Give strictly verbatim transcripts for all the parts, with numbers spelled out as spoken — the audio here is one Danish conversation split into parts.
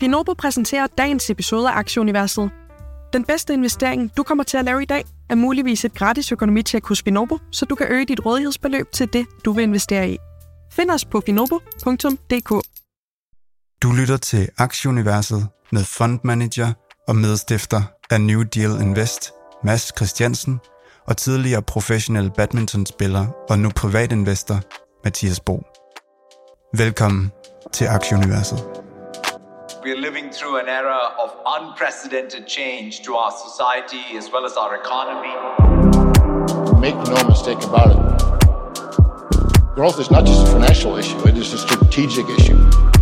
Finobo præsenterer dagens episode af Aktieuniverset. Den bedste investering, du kommer til at lave i dag, er muligvis et gratis økonomitjek hos Finobo, så du kan øge dit rådighedsbeløb til det, du vil investere i. Find os på finobo punktum d k. Du lytter til Aktieuniverset med fondmanager og medstifter af New Deal Invest, Mads Christiansen, og tidligere professionel badmintonspiller og nu privatinvestor, Mathias Bo. Velkommen til Aktieuniverset. We are living through an era of unprecedented change to our society as well as our economy. Make no mistake about it. Growth is not just a financial issue, it is a strategic issue.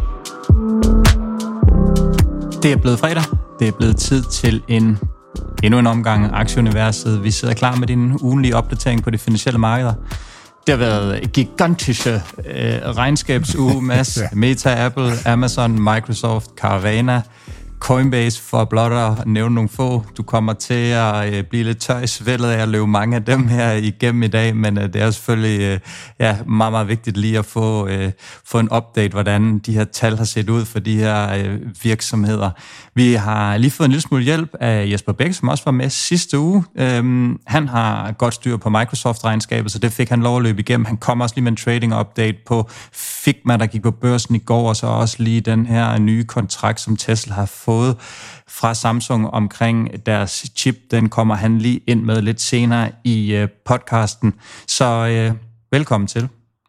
Det er blevet fredag. Det er blevet tid til en endnu en omgang af Aktieuniverset. Vi sidder klar med din ugenlige opdatering på de finansielle markeder. Det har været gigantiske øh, regnskabsuge, Mads. Ja. Meta, Apple, Amazon, Microsoft, Carvana, Coinbase, for blot at nævne nogle få. Du kommer til at øh, blive lidt tør i svældet af at løbe mange af dem her igennem i dag, men øh, det er selvfølgelig øh, ja, meget, meget vigtigt lige at få, øh, få en update, hvordan de her tal har set ud for de her øh, virksomheder. Vi har lige fået en lille smule hjælp af Jesper Bæk, som også var med sidste uge. Øhm, han har godt styr på Microsoft-regnskabet, så det fik han lov at løbe igennem. Han kom også lige med en trading-update på Figma, der gik på børsen i går, og så også lige den her nye kontrakt, som Tesla har fået fra Samsung omkring deres chip. Den kommer han lige ind med lidt senere i øh, podcasten. Så øh, velkommen til.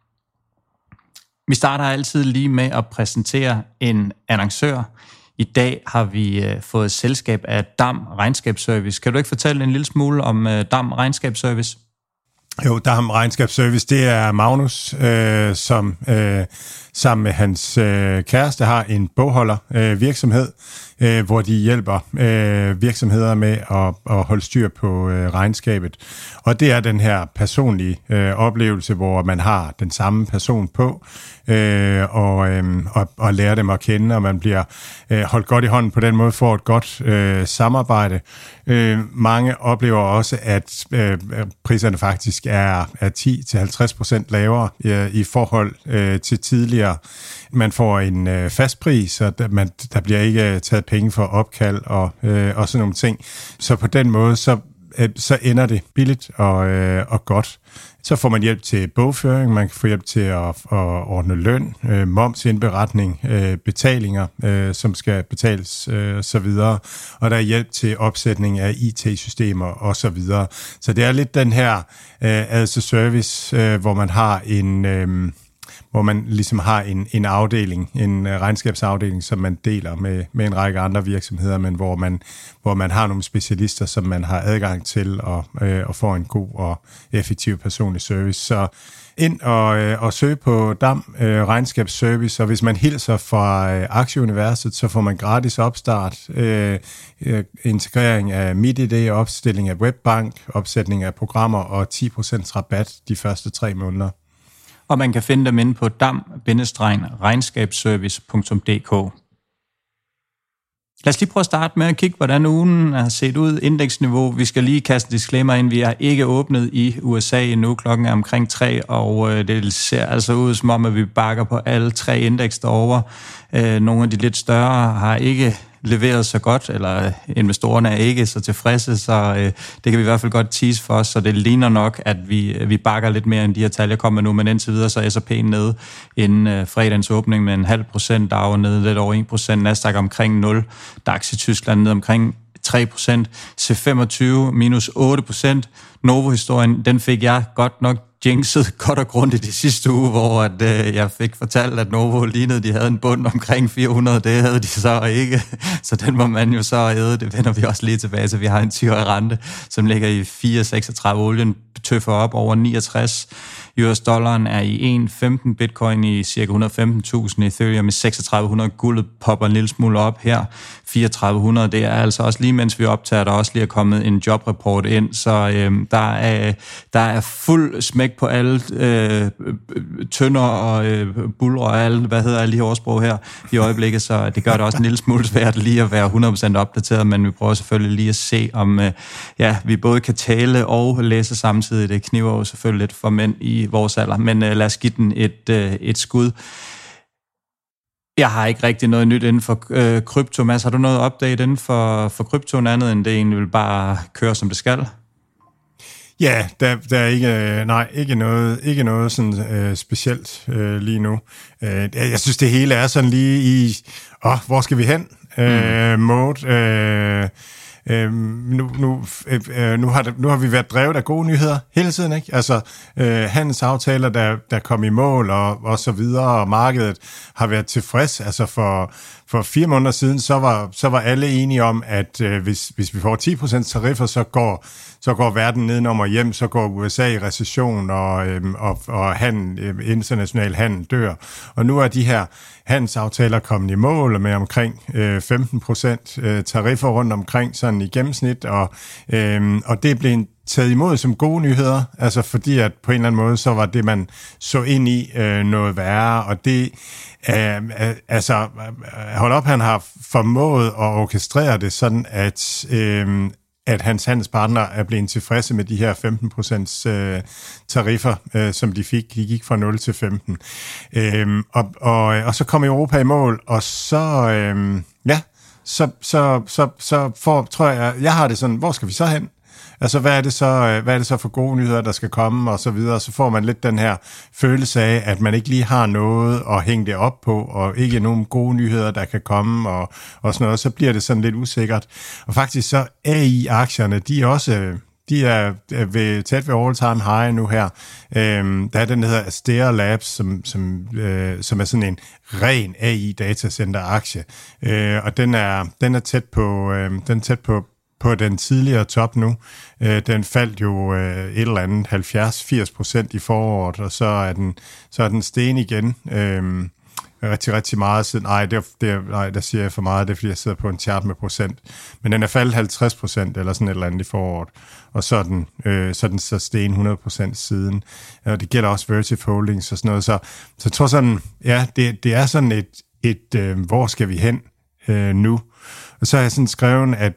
Vi starter altid lige med at præsentere en annoncør. I dag har vi øh, fået selskab af Dam Regnskabsservice. Kan du ikke fortælle en lille smule om øh, Dam Regnskabsservice? Jo, Dam Regnskabsservice, det er Magnus, øh, som øh, sammen med hans øh, kæreste har en bogholdervirksomhed, øh, virksomhed, øh, hvor de hjælper øh, virksomheder med at, at holde styr på øh, regnskabet. Og det er den her personlige øh, oplevelse, hvor man har den samme person på, øh, og, øh, og, og lærer dem at kende, og man bliver øh, holdt godt i hånden på den måde, får et godt øh, samarbejde. Øh, mange oplever også, at øh, priserne faktisk er, er ti til halvtreds procent lavere øh, i forhold øh, til tidligere. Man får en øh, fast pris, og der, man, der bliver ikke taget penge for opkald og, øh, og sådan nogle ting. Så på den måde, så, øh, så ender det billigt og, øh, og godt. Så får man hjælp til bogføring, man kan få hjælp til at, at ordne løn, øh, momsindberetning, øh, betalinger, øh, som skal betales øh, så videre. Og der er hjælp til opsætning af I T-systemer og så videre. Så det er lidt den her øh, as a service, øh, hvor man har en... Øh, hvor man ligesom har en, en afdeling, en regnskabsafdeling, som man deler med, med en række andre virksomheder, men hvor man, hvor man har nogle specialister, som man har adgang til og, øh, og får en god og effektiv personlig service. Så ind og, øh, og søg på Dam øh, Regnskabsservice, og hvis man hilser fra øh, Aktieuniverset, så får man gratis opstart, øh, øh, integrering af MitID, opstilling af webbank, opsætning af programmer og ti procent rabat de første tre måneder. Og man kan finde dem inde på dam regnskabsservice punktum d k. Lad os lige prøve at starte med at kigge, hvordan ugen har set ud. Indeksniveau, vi skal lige kaste en disclaimer ind. Vi er ikke åbnet i U S A endnu. Klokken er omkring tre, og det ser altså ud som om, at vi bakker på alle tre indeks derovre. Nogle af de lidt større har ikke leveret så godt, eller investorerne er ikke så tilfredse, så øh, det kan vi i hvert fald godt tease for os, så det ligner nok, at vi, vi bakker lidt mere end de her tal, jeg kommer nu, men indtil videre så er S og P nede inden øh, fredagens åbning med en halv procent, Dow nede lidt over en procent, Nasdaq omkring nul, DAX i Tyskland nede omkring tre procent, C femogtyve minus otte procent, Novo-historien, den fik jeg godt nok jinxet godt og grundigt i sidste uge, hvor at, øh, jeg fik fortalt, at Novo lignede, de havde en bund omkring fire hundrede, det havde de så ikke, så den må man jo så æde, det vender vi også lige tilbage til. Vi har en ti-årig rente, som ligger i fire komma seksogtredive, olien tøffer op over niogtres, U S-dollaren er i en komma femten, bitcoin i cirka et hundrede og femten tusind, Ethereum i seksogtredive hundrede, guldet popper en lille smule op her, fireogtredive hundrede, det er altså også lige mens vi optager, der også lige er kommet en jobreport ind, så øh, der, er, der er fuld smæk på alle øh, tønder og øh, bulrer og alle, hvad hedder alle de her ordsprog her i øjeblikket, så det gør det også en lille smule svært lige at være hundrede procent opdateret, men vi prøver selvfølgelig lige at se, om øh, ja, vi både kan tale og læse samtidig. Det kniver jo selvfølgelig lidt for mænd i vores alder, men øh, lad os give den et, øh, et skud. Jeg har ikke rigtig noget nyt inden for øh, krypto. Mads, har du noget update inden for, for kryptoen andet, end det egentlig vil bare køre, som det skal? Ja, der, der er ikke, nej, ikke noget, ikke noget sådan øh, specielt øh, lige nu. Øh, jeg synes, det hele er sådan lige i, åh, hvor skal vi hen? Øh, mm. Mode. Øh, øh, nu, nu, øh, nu, har det, nu har vi været drevet af gode nyheder hele tiden, ikke? Altså øh, handelsaftaler, der, der kom i mål og, og så videre, og markedet har været tilfreds. Altså for, for fire måneder siden, så var, så var alle enige om, at øh, hvis, hvis vi får ti procent tariffer, så går så går verden nedenom og hjem, så går U S A i recession, og, øhm, og, og handel, øhm, international handel dør. Og nu er de her handelsaftaler kommet i mål med omkring øh, femten procent øh, tariffer rundt omkring, sådan i gennemsnit, og, øhm, og det blev taget imod som gode nyheder, altså fordi at på en eller anden måde, så var det, man så ind i øh, noget værre, og det øh, altså, hold op, han har formået at orkestrere det sådan, at øh, at hans handelspartner er blevet tilfredse med de her femten procent øh, tariffer, øh, som de fik. De gik fra nul til femten. Øhm, og, og, og så kom Europa i mål, og så, øh, ja, så, så, så, så for, tror jeg, jeg har det sådan, hvor skal vi så hen? Altså, hvad er det så, hvad er det så for gode nyheder, der skal komme, og så videre. Så får man lidt den her følelse af, at man ikke lige har noget at hænge det op på, og ikke nogen gode nyheder, der kan komme, og, og sådan noget. Så bliver det sådan lidt usikkert. Og faktisk så A I-aktierne, de er også, de er ved, tæt ved all-time high nu her. Øhm, der er den, der hedder Astera Labs, som, som, øh, som er sådan en ren A I-datacenter-aktie. Øh, og den er, den er tæt på, øh, den er tæt på på den tidligere top nu. Øh, den faldt jo øh, et eller andet halvfjerds til firs procent i foråret, og så er den, så er den sten igen øh, rigtig, rigtig meget siden. Ej, det, det, ej, der siger jeg for meget, det er fordi, jeg sidder på en chart med procent. Men den er faldet halvtreds procent eller sådan et eller andet i foråret, og så er den, øh, så er den så sten hundrede procent siden. Og det gælder også Vertiv Holdings og sådan noget. Så, så jeg tror sådan, ja, det, det er sådan et, et øh, hvor skal vi hen øh, nu? Og så har jeg sådan skrevet, at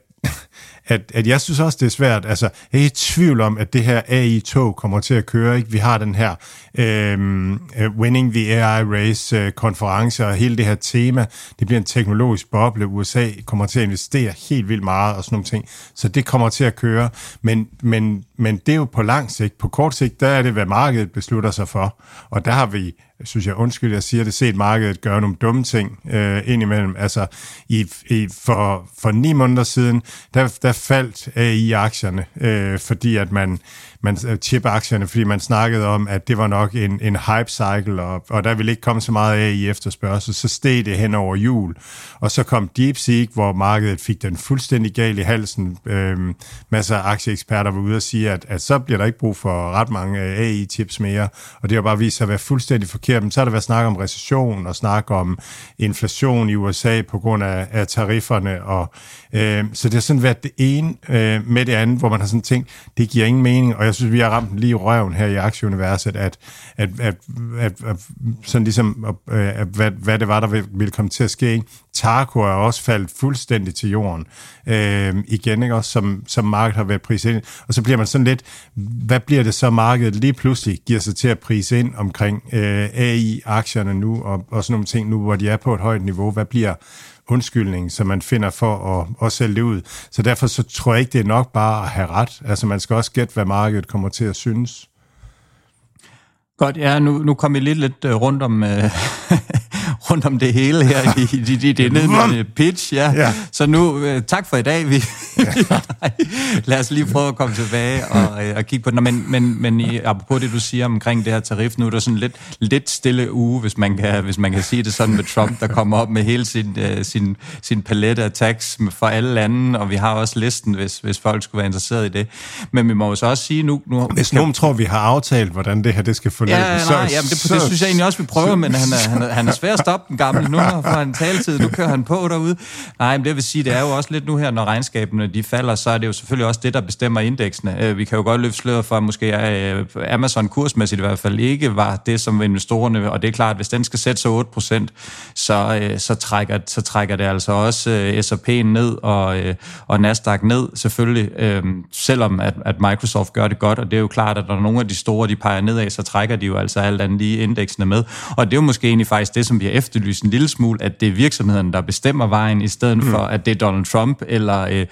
At, at jeg synes også, det er svært. Altså, jeg er i tvivl om, at det her A I-tog kommer til at køre. Ikke? Vi har den her øhm, Winning the A I Race-konference, og hele det her tema, det bliver en teknologisk boble. U S A kommer til at investere helt vildt meget og sådan nogle ting. Så det kommer til at køre. Men, men, men det er jo på lang sigt. På kort sigt, der er det, hvad markedet beslutter sig for. Og der har vi, synes jeg, undskyld, jeg siger det, set markedet gøre nogle dumme ting øh, indimellem. Altså, i, i, for, for ni måneder siden, der, der faldt A I-aktierne, øh, fordi at man, man chip-aktierne, fordi man snakkede om, at det var nok en, en hype-cycle, og, og der ville ikke komme så meget A I efterspørgsel, så steg det hen over jul. Og så kom DeepSeek, hvor markedet fik den fuldstændig gal i halsen. Øh, masser af aktieeksperter var ude og sige, at, at så bliver der ikke brug for ret mange A I-chips mere, og det har bare vist sig at være fuldstændig forkert. Men så har der været snak om recession, og snak om inflation i U S A på grund af, af tarifferne, og øh, så det har sådan været det ene øh, med det andet, hvor man har sådan tænkt, det giver ingen mening, og jeg synes, vi har ramt lige i røven her i aktieuniverset, at, at, at, at, at sådan ligesom, at, at, hvad, hvad det var, der ville komme til at ske. Tarko er også faldet fuldstændig til jorden øh, igen, ikke? Også som, som markedet har været priset ind. Og så bliver man sådan lidt, hvad bliver det så, markedet lige pludselig giver sig til at prise ind omkring øh, A I-aktierne nu, og, og sådan nogle ting nu, hvor de er på et højt niveau. Hvad bliver undskyldning, som man finder for at, at sælge det ud? Så derfor så tror jeg ikke, det er nok bare at have ret. Altså man skal også gætte, hvad markedet kommer til at synes. Godt, ja, nu, nu kom vi lidt, lidt rundt om... Øh rundt om det hele her i, i, i, i det nedmødende pitch, ja. ja. Så nu, øh, tak for i dag. Vi, ja. Lad os lige prøve at komme tilbage og, øh, og kigge på den. Men, men, men i, apropos det, du siger omkring det her tarif, nu er der sådan lidt, lidt stille uge, hvis man, kan, hvis man kan sige det sådan med Trump, der kommer op med hele sin, øh, sin, sin palette af tax for alle lande, og vi har også listen, hvis, hvis folk skulle være interesseret i det. Men vi må jo så også sige nu... nu hvis nogen tror, vi har aftalt, hvordan det her det skal forløbe, ja, så... Nej, jamen det, det synes jeg egentlig også, vi prøver, men han er, han er, han er svær at stoppe den gamle nu, for en taletid, nu kører han på derude. Nej, men det vil sige, det er jo også lidt nu her, når regnskabene de falder, så er det jo selvfølgelig også det, der bestemmer indeksene. Vi kan jo godt løfte sløret for, at måske Amazon kursmæssigt i hvert fald ikke var det, som investorerne, og det er klart, at hvis den skal sætte sig otte procent, så, så, trækker, så trækker det altså også S og P ned, og, og Nasdaq ned, selvfølgelig, selvom at, at Microsoft gør det godt, og det er jo klart, at når nogle af de store, de peger nedad, så trækker de jo altså alt andet lige indeksene med. Og det er jo måske egentlig faktisk det, som vi har efterlyse en lille smule, at det er virksomheden, der bestemmer vejen, i stedet mm. for, at det er Donald Trump, eller øh,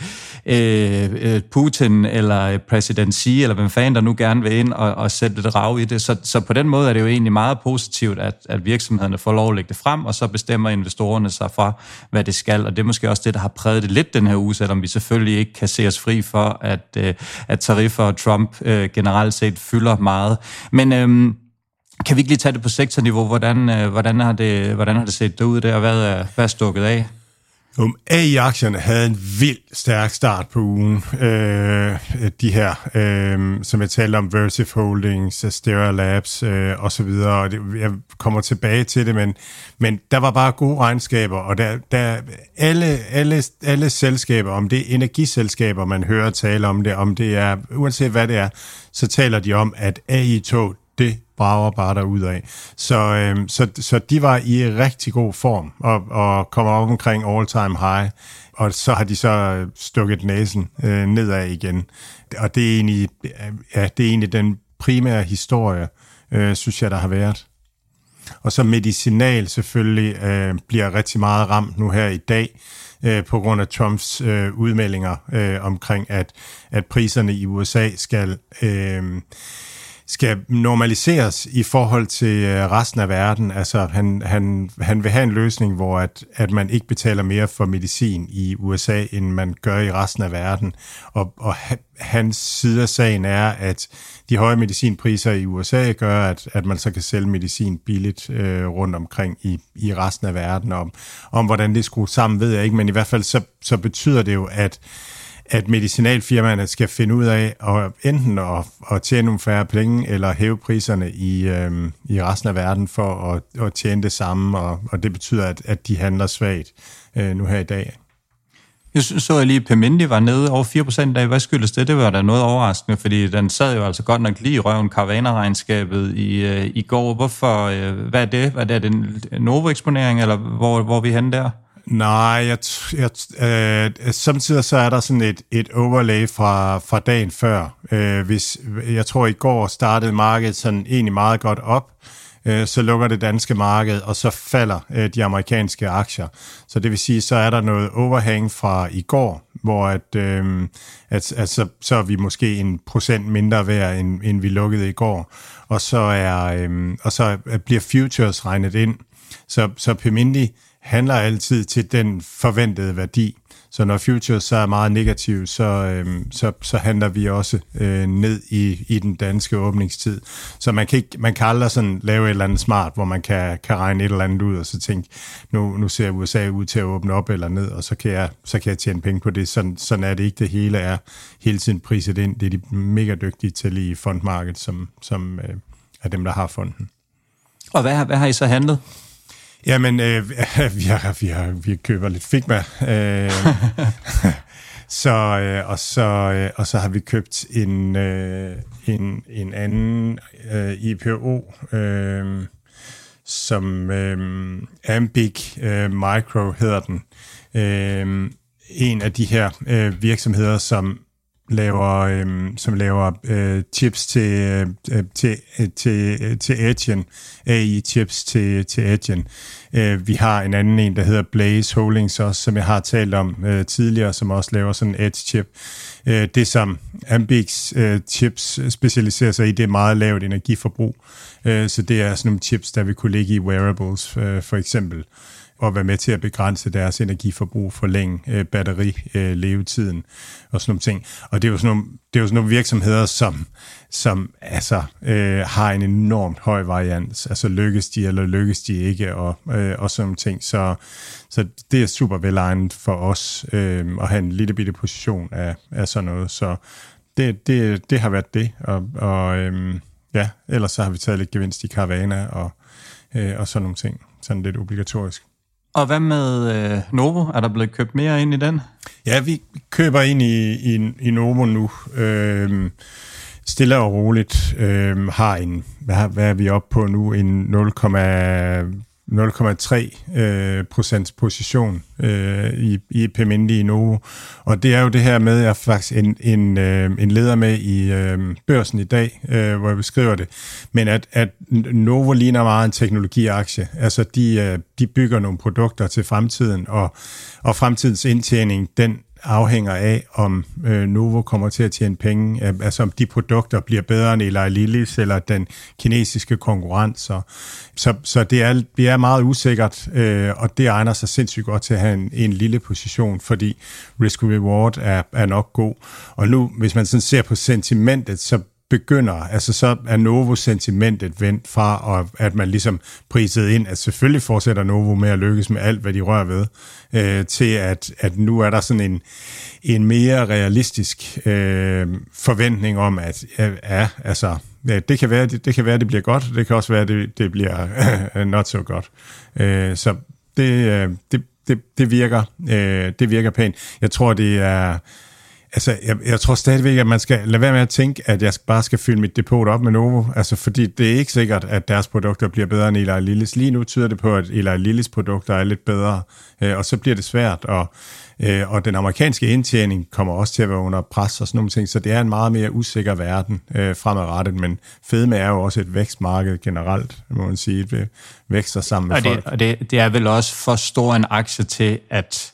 øh, Putin, eller præsident Xi, eller hvem fanden der nu gerne vil ind og, og sætte lidt rav i det. Så, så på den måde er det jo egentlig meget positivt, at, at virksomhederne får lov at lægge det frem, og så bestemmer investorerne sig for, hvad det skal. Og det er måske også det, der har præget det lidt den her uge, selvom vi selvfølgelig ikke kan se os fri for, at, øh, at tariffer og Trump øh, generelt set fylder meget. Men øhm, kan vi ikke lige tage det på sektorniveau? Hvordan, øh, hvordan, har, det, hvordan har det set ud der, og hvad er, hvad er stukket af? Um, A I-aktierne havde en vild stærk start på ugen. Øh, de her, øh, som jeg talte om, Versif Holdings, Astera Labs øh, og så videre. Og det, jeg kommer tilbage til det, men, men der var bare gode regnskaber, og der, der alle, alle, alle selskaber, om det er energiselskaber, man hører tale om det, om det er, uanset hvad det er, så taler de om, at A I-tog, det brager bare derudad. Så, øhm, så, så de var i rigtig god form og, og kommer op omkring all-time high, og så har de så stukket næsen øh, nedad igen. Og det er egentlig, ja, det er egentlig den primære historie, øh, synes jeg, der har været. Og så medicinal selvfølgelig øh, bliver rigtig meget ramt nu her i dag, øh, på grund af Trumps øh, udmeldinger øh, omkring, at, at priserne i U S A skal... Øh, skal normaliseres i forhold til resten af verden. Altså, han, han, han vil have en løsning, hvor at, at man ikke betaler mere for medicin i U S A, end man gør i resten af verden. Og, og hans side af sagen er, at de høje medicinpriser i U S A gør, at, at man så kan sælge medicin billigt øh, rundt omkring i, i resten af verden. Om, om hvordan det skruer sammen, ved jeg ikke, men i hvert fald så, så betyder det jo, at at medicinalfirmaerne skal finde ud af at enten at, at tjene nogle færre penge, eller hæve priserne i, øhm, i resten af verden for at, at tjene det samme, og, og det betyder, at, at de handler svagt øh, nu her i dag. Jeg synes så, at lige Pemindi var nede over fire procent af. Hvad skyldes det? Det var da noget overraskende, fordi den sad jo altså godt nok lige i røven Carvana-regnskabet i, øh, i går. Hvorfor? Øh, hvad er det? Hvad er det? En Novo-eksponering, eller hvor, hvor er vi henne der? Nej, jeg, jeg, øh, samtidig så er der sådan et, et overlay fra, fra dagen før. Øh, hvis, jeg tror, i går startede markedet sådan egentlig meget godt op, øh, så lukker det danske marked, og så falder øh, de amerikanske aktier. Så det vil sige, så er der noget overhang fra i går, hvor at, øh, at, at så, så er vi måske en procent mindre værd, end, end vi lukkede i går. Og så, er, øh, og så bliver futures regnet ind. Så, så Pemindi handler altid til den forventede værdi. Så når futures så er meget negativ, så, øhm, så, så handler vi også øh, ned i, i den danske åbningstid. Så man kan, ikke, man kan aldrig sådan lave et eller andet smart, hvor man kan, kan regne et eller andet ud, og så tænke, nu, nu ser U S A ud til at åbne op eller ned, og så kan jeg, så kan jeg tjene penge på det. Sådan, sådan er det ikke. Det hele er hele tiden priset ind. Det er de mega dygtige til i fondmarkedet, som, som øh, er dem, der har fonden. Og hvad, hvad har I så handlet? Jamen, øh, vi, har, vi, har, vi køber lidt Figma, øh, så, øh, og, så, øh, og så har vi købt en, øh, en, en anden øh, I P O, øh, som øh, Ambiq øh, Micro hedder den. Øh, en af de her øh, virksomheder, som laver øhm, som laver øh, chips til øh, til til til Edgen, A I chips til til Edgen. Øh, vi har en anden en, der hedder Blaze Holdings også, som jeg har talt om øh, tidligere, som også laver sådan en Edge chip. Øh, det som Ambiqs øh, chips specialiserer sig i, det er meget lavt energiforbrug. Øh, så det er sådan nogle chips, der vil kunne ligge i wearables øh, for eksempel, og være med til at begrænse deres energiforbrug, forlænge øh, batteri-levetiden øh, og sådan nogle ting. Og det er jo sådan nogle, det er jo sådan nogle virksomheder, som, som altså, øh, har en enormt høj varians. Altså lykkes de, eller lykkes de ikke, og, øh, og sådan nogle ting. Så, så det er super velegnet for os øh, at have en lille bitte position af, af sådan noget. Så det, det, det har været det. Og, og øh, ja, ellers så har vi taget lidt gevinst i Carvana og, øh, og sådan nogle ting. Sådan lidt obligatorisk. Og hvad med øh, Novo? Er der blevet købt mere ind i den? Ja, vi køber ind i, i, i Novo nu. Øhm, stille og roligt. Øhm, har en, hvad, hvad er vi oppe på nu? En nul komma nul komma tre øh, procents position øh, i, i Pemindi i Novo. Og det er jo det her med, jeg er faktisk en, en, øh, en leder med i øh, Børsen i dag, øh, hvor jeg beskriver det, men at, at Novo ligner meget en teknologiaktie. Altså de, øh, de bygger nogle produkter til fremtiden, og, og fremtidens indtjening, den afhænger af, om øh, Novo kommer til at tjene penge, altså om de produkter bliver bedre end Eli Lillys eller den kinesiske konkurrence. Så, så det, er, det er meget usikkert, øh, og det egner sig sindssygt godt til at have en, en lille position, fordi risk-reward er, er nok god. Og nu, hvis man sådan ser på sentimentet, så begynder, altså så er Novo-sentimentet vendt fra, og at man ligesom prisede ind, at selvfølgelig fortsætter Novo med at lykkes med alt, hvad de rører ved, øh, til at, at nu er der sådan en, en mere realistisk øh, forventning om, at ja, altså, ja, det kan være, det, det kan være, det bliver godt, det kan også være, det, det bliver øh, not so godt. Øh, så det, øh, det, det, det virker, øh, det virker pænt. Jeg tror, det er Altså, jeg, jeg tror stadigvæk, at man skal lade være med at tænke, at jeg bare skal fylde mit depot op med Novo. Altså, fordi det er ikke sikkert, at deres produkter bliver bedre end Eli Lillys. Lige nu tyder det på, at Eli Lillys produkter er lidt bedre, øh, og så bliver det svært. Og, øh, og den amerikanske indtjening kommer også til at være under pres og sådan nogle ting. Så det er en meget mere usikker verden øh, fremadrettet. Men fedme er jo også et vækstmarked generelt, må man sige. Det vækster sammen med og det, folk. Og det, det er vel også for stor en aktie til, at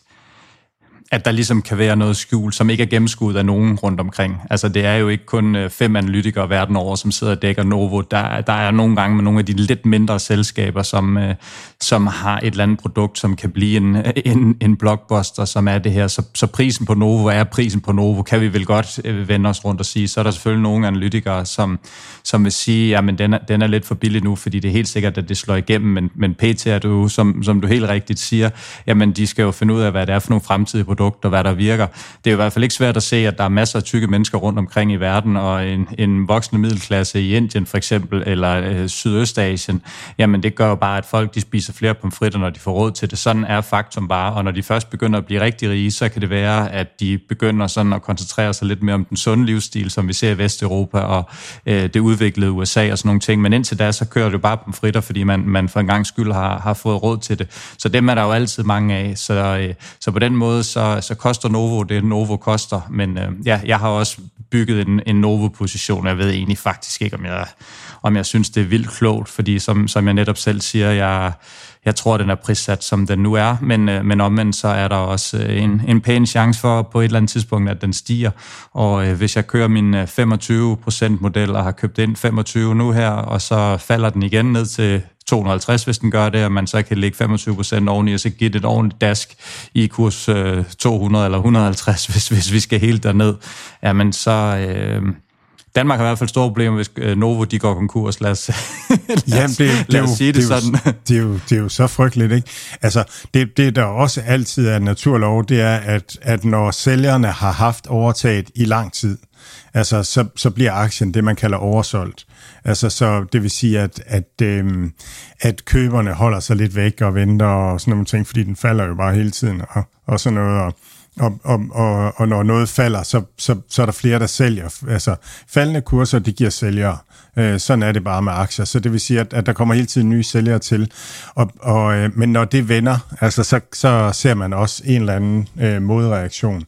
at der ligesom kan være noget skjult, som ikke er gennemskuet af nogen rundt omkring. Altså det er jo ikke kun fem analytikere verden over, som sidder og dækker Novo. Der, der er nogle gange med nogle af de lidt mindre selskaber, som, som har et eller andet produkt, som kan blive en, en, en blockbuster, som er det her. Så, så prisen på Novo er prisen på Novo, kan vi vel godt vende os rundt og sige. Så er der selvfølgelig nogle analytikere, som, som vil sige, jamen den er, den er lidt for billig nu, fordi det er helt sikkert, at det slår igennem, men, men P T er du, som, som du helt rigtigt siger, jamen de skal jo finde ud af, hvad det er for nogle fremtidige produkter, hvad der virker. Det er jo i hvert fald ikke svært at se, at der er masser af tykke mennesker rundt omkring i verden, og en, en voksende middelklasse i Indien for eksempel, eller øh, Sydøstasien, jamen det gør jo bare, at folk de spiser flere pomfritter, når de får råd til det. Sådan er faktum bare, og når de først begynder at blive rigtig rige, så kan det være, at de begynder sådan at koncentrere sig lidt mere om den sunde livsstil, som vi ser i Vesteuropa og øh, det udviklede U S A og sådan nogle ting. Men indtil da, så kører det jo bare pomfritter, fordi man, man for en gang skyld har, har fået råd til det. Så dem er der jo altid mange af. Så, øh, så på den måde, så, så koster Novo det, Novo koster. Men øh, ja, jeg har også bygget en, en Novo-position. Jeg ved egentlig faktisk ikke, om jeg, om jeg synes, det er vildt klogt, fordi som, som jeg netop selv siger, jeg, jeg tror, den er prissat, som den nu er, men, øh, men omvendt så er der også en, en pæn chance for på et eller andet tidspunkt, at den stiger. Og øh, hvis jeg kører min femogtyve procent model og har købt ind femogtyve nu her, og så falder den igen ned til to hundrede og halvtreds, hvis den gør det, og man så kan lægge femogtyve procent oveni, og så give det et ordentligt dask i kurs øh, to hundrede eller et hundrede og halvtreds, hvis, hvis vi skal helt derned. Jamen så... Øh, Danmark har i hvert fald store problemer, hvis øh, Novo de går konkurs. Lad os, lad Jamen, det, det, lad os det, sige det, det sådan. Det er, jo, det er jo så frygteligt, ikke? Altså, det, det der også altid er naturlov, det er, at, at når sælgerne har haft overtaget i lang tid, altså, så, så bliver aktien det, man kalder oversolgt. Altså, så det vil sige, at, at, øhm, at køberne holder sig lidt væk og venter og sådan nogle ting, fordi den falder jo bare hele tiden og, og sådan noget, og Og, og, og, og når noget falder, så, så, så er der flere, der sælger. Altså, faldende kurser, det giver sælgere. Øh, sådan er det bare med aktier. Så det vil sige, at, at der kommer hele tiden nye sælgere til. Og, og, øh, men når det vender, altså, så, så ser man også en eller anden øh, modreaktion.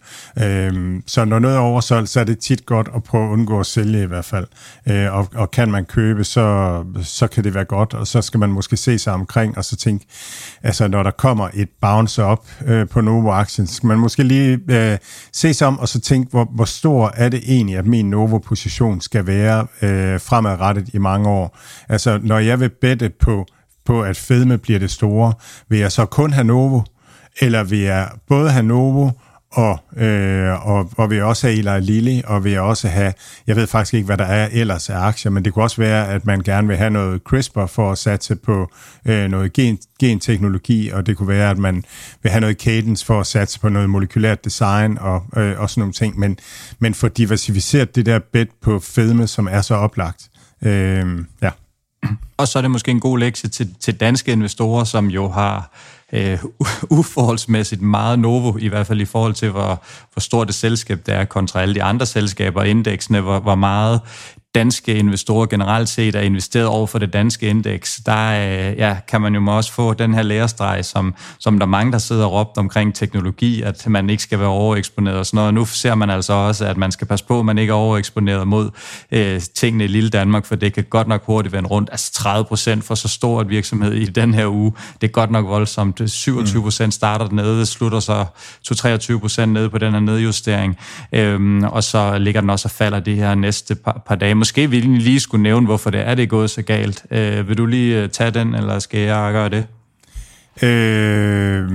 Øh, så når noget er oversolgt, så er det tit godt at prøve at undgå at sælge i hvert fald. Øh, og, og kan man købe, så, så kan det være godt. Og så skal man måske se sig omkring og så tænke, altså når der kommer et bounce op øh, på Novo-aktien, skal man måske lige Øh, se sig om og så tænke, hvor, hvor stor er det egentlig, at min Novo-position skal være øh, fremadrettet i mange år. Altså, når jeg vil bette på, på, at fedme bliver det store, vil jeg så kun have Novo, eller vil jeg både have Novo, og, øh, og, og vil jeg også have Eli Lilly, og vil jeg også have, jeg ved faktisk ikke, hvad der er ellers af aktier, men det kunne også være, at man gerne vil have noget CRISPR for at satse på øh, noget gen, genteknologi, og det kunne være, at man vil have noget Cadence for at satse på noget molekylært design og, øh, og sådan nogle ting, men, men for diversificeret det der bet på fedme, som er så oplagt. Øh, ja. Og så er det måske en god lektie til, til danske investorer, som jo har øh, uforholdsmæssigt meget Novo, i hvert fald i forhold til, hvor, hvor stort det selskab det er kontra alle de andre selskaber, indeksene, hvor, hvor meget danske investorer generelt set er investeret over for det danske indeks, der ja, kan man jo også få den her lærestreg, som, som der er mange, der sidder og råbt omkring teknologi, at man ikke skal være overeksponeret og sådan noget. Og nu ser man altså også, at man skal passe på, at man ikke er overeksponeret mod øh, tingene i lille Danmark, for det kan godt nok hurtigt vende rundt. Altså tredive procent for så stor et virksomhed i den her uge, det er godt nok voldsomt. syvogtyve procent starter nede, slutter så to til treogtyve procent nede på den her nedjustering, øhm, og så ligger den også og falder de her næste par, par dage. Måske vil I lige skulle nævne, hvorfor det er, det er gået så galt. Øh, vil du lige tage den, eller skal jeg gøre det? Øh,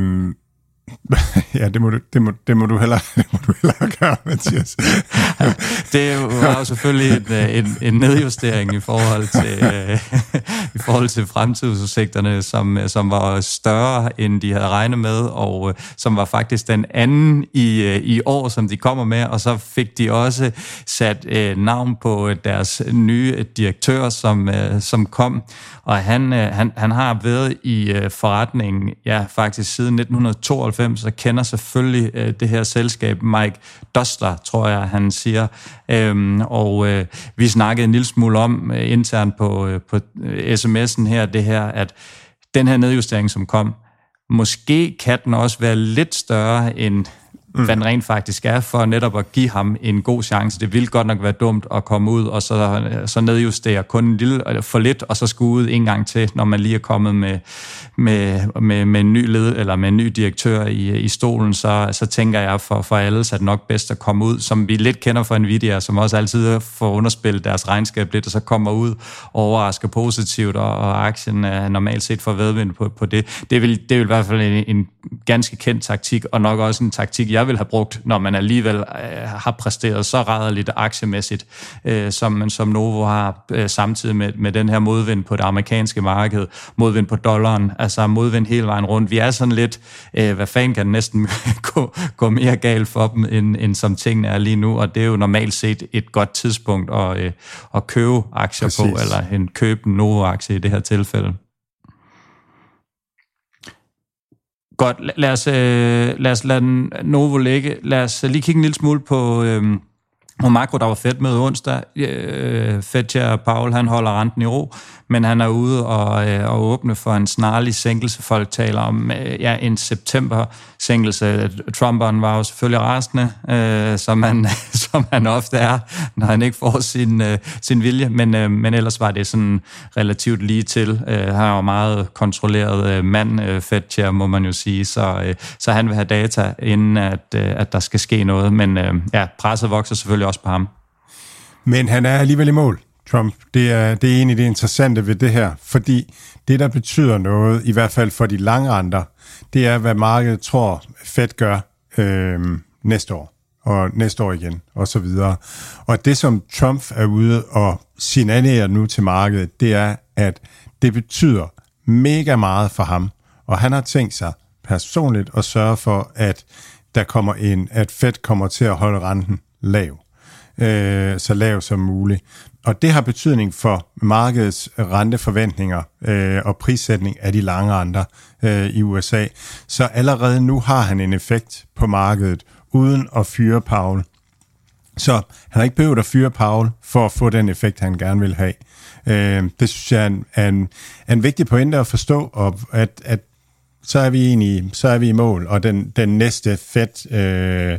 ja, det må du, det må, det må du hellere, det må du hellere gøre, Mathias. Det var jo selvfølgelig en, en, en nedjustering i forhold til, øh, i forhold til fremtidsudsigterne, som, som var større, end de havde regnet med, og øh, som var faktisk den anden i, øh, i år, som de kommer med, og så fik de også sat øh, navn på deres nye direktør, som, øh, som kom, og han, øh, han, han har været i øh, forretningen, ja, faktisk siden nitten tooghalvfems, og kender selvfølgelig øh, det her selskab. Mike Doster, tror jeg, han siger. Øhm, og øh, vi snakkede en lille smule om øh, internt på, øh, på sms'en her, det her, at den her nedjustering, som kom, måske kan den også være lidt større end mm. hvad den rent faktisk er, for netop at give ham en god chance. Det vil godt nok være dumt at komme ud, og så, så nedjustere kun en lille, for lidt, og så skulle ud en gang til, når man lige er kommet med, med, med, med en ny led, eller med en ny direktør i, i stolen, så, så tænker jeg for, for alle, så er det nok bedst at komme ud, som vi lidt kender fra Nvidia, som også altid får underspillet deres regnskab lidt, og så kommer ud og overrasker positivt, og, og aktien er normalt set for vedvind på, på det. Det vil, det vil i hvert fald en, en ganske kendt taktik, og nok også en taktik, jeg vil have brugt, når man alligevel øh, har præsteret så rædderligt aktiemæssigt, øh, som, som Novo har, øh, samtidig med, med den her modvind på det amerikanske marked, modvind på dollaren, altså modvind hele vejen rundt. Vi er sådan lidt, øh, hvad fanden kan næsten gå, gå mere galt for dem, end, end som tingene er lige nu, og det er jo normalt set et godt tidspunkt at, øh, at købe aktier Præcis. på, eller en købe en Novo-aktie i det her tilfælde. Godt, lad os, øh, lad os lade Novo ligge. Lad os lige kigge en lille smule på, øh, på makro, der var Fed med onsdag. Øh, Fed-chair Powell, han holder renten i ro, men han er ude og, øh, og åbne for en snarlig sænkelse. Folk taler om øh, ja, en september-sænkelse. Trumperen var jo selvfølgelig rasende, øh, som, han, som han ofte er, når han ikke får sin, øh, sin vilje, men, øh, men ellers var det sådan relativt lige til. Øh, han er jo meget kontrolleret øh, mand, øh, Fed-chair, må man jo sige, så, øh, så han vil have data, inden at, øh, at der skal ske noget, men øh, ja, presset vokser selvfølgelig også på ham. Men han er alligevel i mål, Trump. Det er, det er egentlig det interessante ved det her, fordi det, der betyder noget, i hvert fald for de lange renter, det er, hvad markedet tror, Fed gør øh, næste år, og næste år igen, og så videre. Og det, som Trump er ude og signalerer nu til markedet, det er, at det betyder mega meget for ham, og han har tænkt sig personligt at sørge for, at der kommer en, at Fed kommer til at holde renten lav, øh, så lav som muligt. Og det har betydning for markedets renteforventninger øh, og prissætning af de lange renter øh, i U S A. Så allerede nu har han en effekt på markedet, uden at fyre Powell. Så han har ikke behøvet at fyre Powell for at få den effekt, han gerne vil have. Øh, det synes jeg er en, er en, er en vigtig pointe at forstå, og at, at så er vi egentlig, så er vi i mål, og den, den næste Fed øh,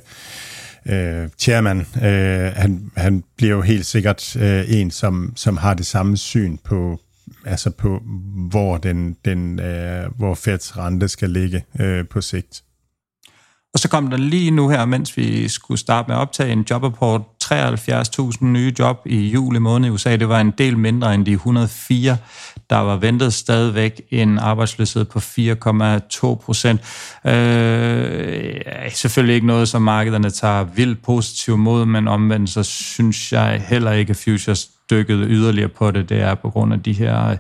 øh, chairman, øh, han, han bliver jo helt sikkert øh, en, som, som har det samme syn på, altså på hvor, den, den, øh, hvor Feds rente skal ligge øh, på sigt. Og så kom der lige nu her, mens vi skulle starte med at optage en jobrapport, treoghalvfjerds tusind nye job i juli måned i U S A. Det var en del mindre end de et hundrede og fire. Der var ventet stadigvæk en arbejdsløshed på fire komma to procent. Øh, selvfølgelig ikke noget, som markederne tager vildt positivt mod, men omvendt så synes jeg heller ikke, at futures dykkede yderligere på det. Det er på grund af de her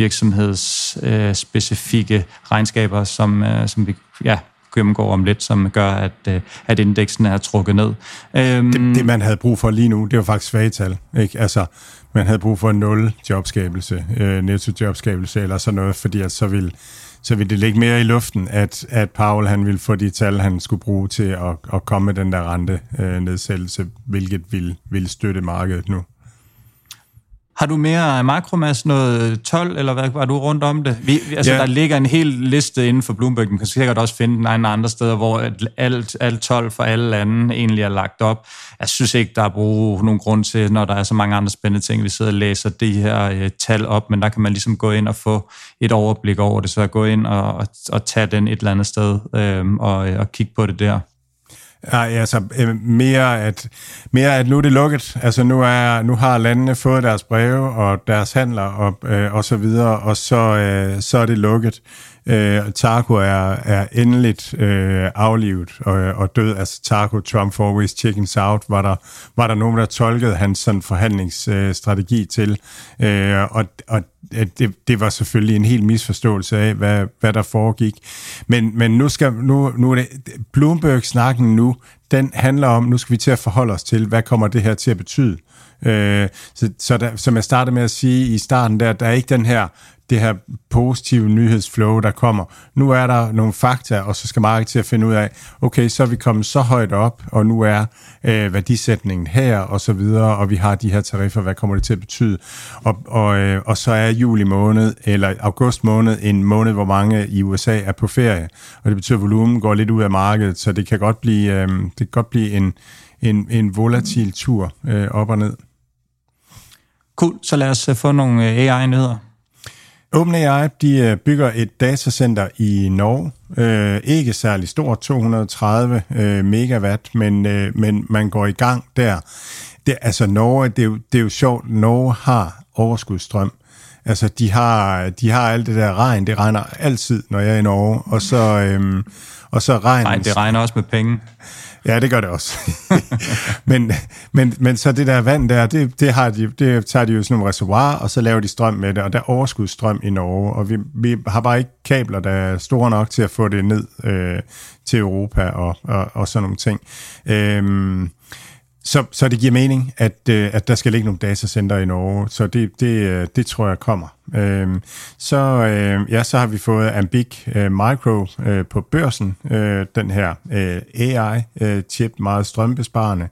virksomhedsspecifikke regnskaber, som, som vi ja, gennemgår om lidt, som gør, at, at indeksen er trukket ned. Det, det, man havde brug for lige nu, det var faktisk svage tal. Ikke? Altså, man havde brug for nul jobskabelse, øh, netto-jobskabelse eller sådan noget, fordi at så ville så vil det ligge mere i luften, at, at Powell han ville få de tal, han skulle bruge til at, at komme med den der rente øh, nedsættelse, hvilket ville, ville støtte markedet nu. Har du mere makromasse, noget tolv, eller hvad var du rundt om det? Vi, altså, ja. Der ligger en hel liste inden for Bloomberg, man kan sikkert også finde den ene andre steder, hvor alt, alt tolv for alle lande egentlig er lagt op. Jeg synes ikke, der er brug nogen grund til, når der er så mange andre spændende ting, vi sidder og læser de her uh, tal op, men der kan man ligesom gå ind og få et overblik over det, så gå ind og, og, og tage den et eller andet sted øhm, og, og kigge på det der. Ja, altså mere at, mere at nu er det lukket. Altså nu, er, nu har landene fået deres breve og deres handler og, øh, og så videre, og så, øh, så er det lukket. Øh, Taco er, er endeligt øh, aflivet og, og død. Altså Taco, Trump always chickens out, var der, var der nogen, der tolkede hans sådan forhandlingsstrategi øh, til. Øh, og og det, det var selvfølgelig en helt misforståelse af, hvad, hvad der foregik. Men, men nu skal nu, nu er det Bloomberg-snakken nu, den handler om, nu skal vi til at forholde os til, hvad kommer det her til at betyde. Øh, så, så der, som jeg startede med at sige i starten, der, der er ikke den her det her positive nyhedsflow, der kommer. Nu er der nogle fakta, og så skal markedet til at finde ud af, okay, så er vi kommet så højt op, og nu er øh, værdisætningen her, og så videre, og vi har de her tariffer, hvad kommer det til at betyde? Og, og, øh, og så er juli måned, eller august måned, en måned, hvor mange i U S A er på ferie, og det betyder, at volumen går lidt ud af markedet, så det kan godt blive, øh, det kan godt blive en, en, en volatil tur øh, op og ned. Cool, så lad os få nogle A I-nyheder. OpenAI, de bygger et datacenter i Norge, øh, ikke særlig stort, to hundrede og tredive øh, megawatt, men, øh, men man går i gang der. Det, altså Norge, det er, jo, det er jo sjovt, Norge har overskudsstrøm. Altså de har, de har alt det der regn, det regner altid, når jeg er i Norge, og så, øh, og så regn. Nej, det regner også med penge. Ja, det gør det også. men, men, men så det der vand der, det, det, har de, det tager de jo sådan nogle reservoir, og så laver de strøm med det, og der er overskudsstrøm i Norge, og vi, vi har bare ikke kabler, der er store nok til at få det ned øh, til Europa og, og, og sådan nogle ting. Øhm, så, så det giver mening, at, øh, at der skal ligge nogle datacenter i Norge, så det, det, det tror jeg kommer. Øhm, så, øh, ja, så har vi fået Ambiq øh, Micro øh, på børsen, øh, den her øh, A I-chip, øh, meget strømbesparende,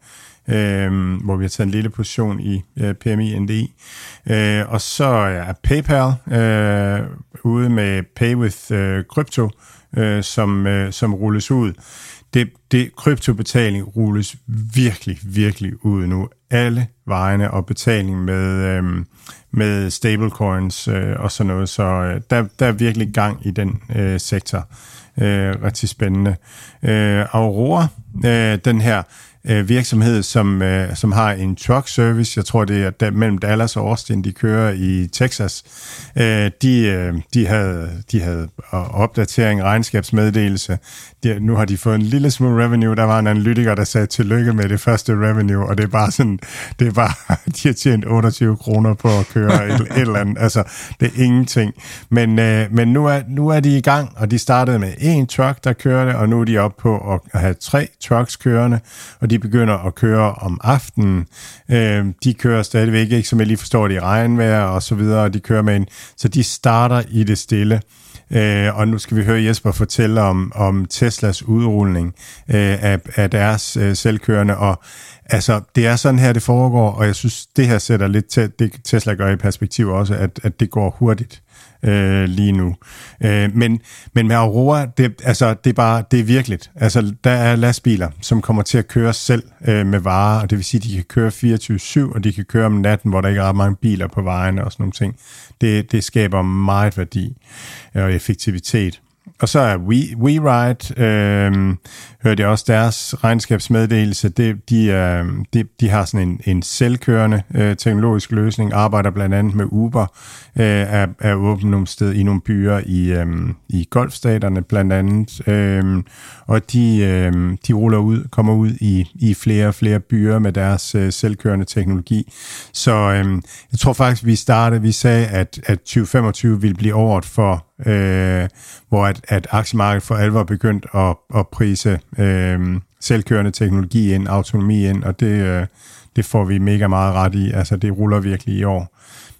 øh, hvor vi har taget en lille position i øh, P M I N D I. Øh, og så er PayPal øh, ude med Pay with øh, Crypto, øh, som, øh, som rulles ud. Det, det kryptobetaling rulles virkelig, virkelig ud nu. Alle vejene og betaling med, øhm, med stablecoins øh, og sådan noget. Så øh, der, der er virkelig gang i den øh, sektor. Øh, rigtig spændende. Øh, Aurora, øh, den her øh, virksomhed, som, øh, som har en truck service, jeg tror det er der, mellem Dallas og Austin, de kører i Texas, øh, de, øh, de, havde, de havde opdatering, regnskabsmeddelelse. De, nu har de fået en lille smule revenue. Der var en analytiker, der sagde tillykke med det første revenue, og det er bare sådan, det er bare, de har tjent otteogtyve kroner på at køre et, et eller andet. Altså, det er ingenting. Men, øh, men nu, er, nu er de i gang, og de startede med én truck, der kørte, og nu er de oppe på at have tre trucks kørende, og de begynder at køre om aftenen. Øh, de kører stadigvæk ikke, som jeg lige forstår det, i regnvejr og så videre, og de kører med en, så de starter i det stille. Øh, og nu skal vi høre Jesper fortælle om, om Teslas udrulning øh, af, af deres øh, selvkørende, og altså, det er sådan her, det foregår, og jeg synes, det her sætter lidt til, det Tesla gør i perspektiv også, at, at det går hurtigt øh, lige nu. Øh, men, men med Aurora, det, altså, det er bare, det er virkeligt. Altså, der er lastbiler, som kommer til at køre selv øh, med varer, og det vil sige, at de kan køre fireogtyve syv, og de kan køre om natten, hvor der ikke er ret mange biler på vejene og sådan nogle ting. Det, det skaber meget værdi og effektivitet. Og så er We, WeRide, øh, hørte jeg også deres regnskabsmeddelelse, det, de, øh, de, de har sådan en, en selvkørende øh, teknologisk løsning, arbejder blandt andet med Uber, øh, er, er åbent nogle steder i nogle byer i, øh, i golfstaterne blandt andet, øh, og de, øh, de ruller ud, kommer ud i, i flere og flere byer med deres øh, selvkørende teknologi. Så øh, jeg tror faktisk, vi startede, vi sagde, at, at tyve femogtyve ville blive året for, øh, hvor at, at aktiemarkedet for alvor begyndt at, at prise øh, selvkørende teknologi ind, autonomi ind, og det, øh, det får vi mega meget ret i. Altså, det ruller virkelig i år.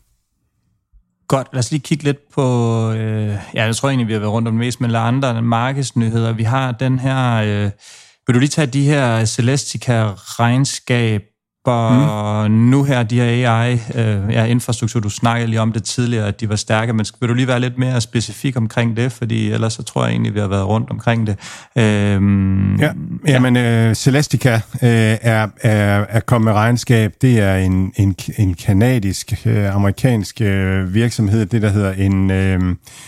Godt, lad os lige kigge lidt på, øh, ja, jeg tror egentlig, vi har været rundt om det mest, men andre markedsnyheder. Vi har den her, øh, vil du lige tage de her Celestica regnskaber For mm. nu her, de her A I, øh, ja, infrastruktur, du snakkede lige om det tidligere, at de var stærke, men vil du lige være lidt mere specifik omkring det, fordi ellers så tror jeg egentlig, vi har været rundt omkring det. Øhm, ja, jamen øh, Celestica øh, er, er, er kommet med regnskab. Det er en, en, en kanadisk, øh, amerikansk øh, virksomhed, det der hedder en øh,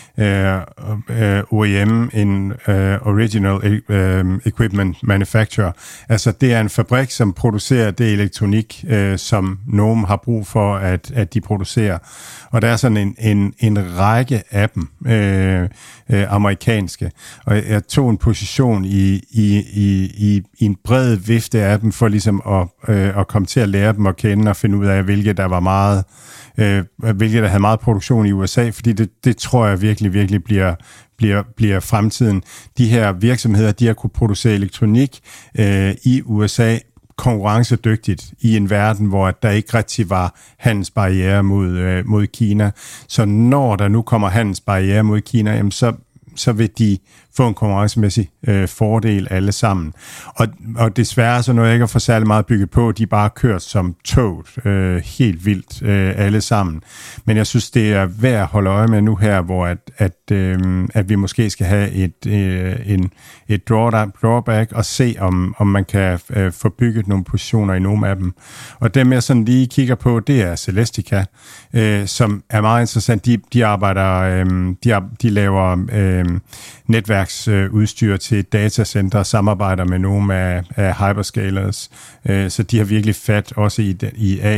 øh, O E M, en øh, Original øh, Equipment Manufacturer. Altså det er en fabrik, som producerer det elektronik, øh, som nogen har brug for, at, at de producerer. Og der er sådan en, en, en række af dem, øh, øh, amerikanske. Og jeg tog en position i, i, i, i, i en bred vifte af dem, for ligesom at, øh, at komme til at lære dem at kende og finde ud af, hvilke der var meget, øh, hvilke der havde meget produktion i U S A, fordi det, det tror jeg virkelig, virkelig bliver, bliver, bliver fremtiden. De her virksomheder, de har kunne producere elektronik øh, i U S A, konkurrencedygtigt i en verden, hvor der ikke rigtig var handelsbarriere mod, øh, mod Kina. Så når der nu kommer handelsbarriere mod Kina, jamen så, så vil de få en konkurrencemæssig øh, fordel alle sammen. Og, og desværre så når jeg ikke at få særlig meget bygget på, de er bare kørt som toget, øh, helt vildt øh, alle sammen. Men jeg synes, det er værd at holde øje med nu her, hvor at, at, øh, at vi måske skal have et, øh, en, et drawback og se, om, om man kan øh, få bygget nogle positioner i nogle af dem. Og dem jeg sådan lige kigger på, det er Celestica, øh, som er meget interessant. De, de arbejder, øh, de, de laver øh, netværksudstyr til datacenter og samarbejder med nogle af, af hyperscalers. Så de har virkelig fat også i, i A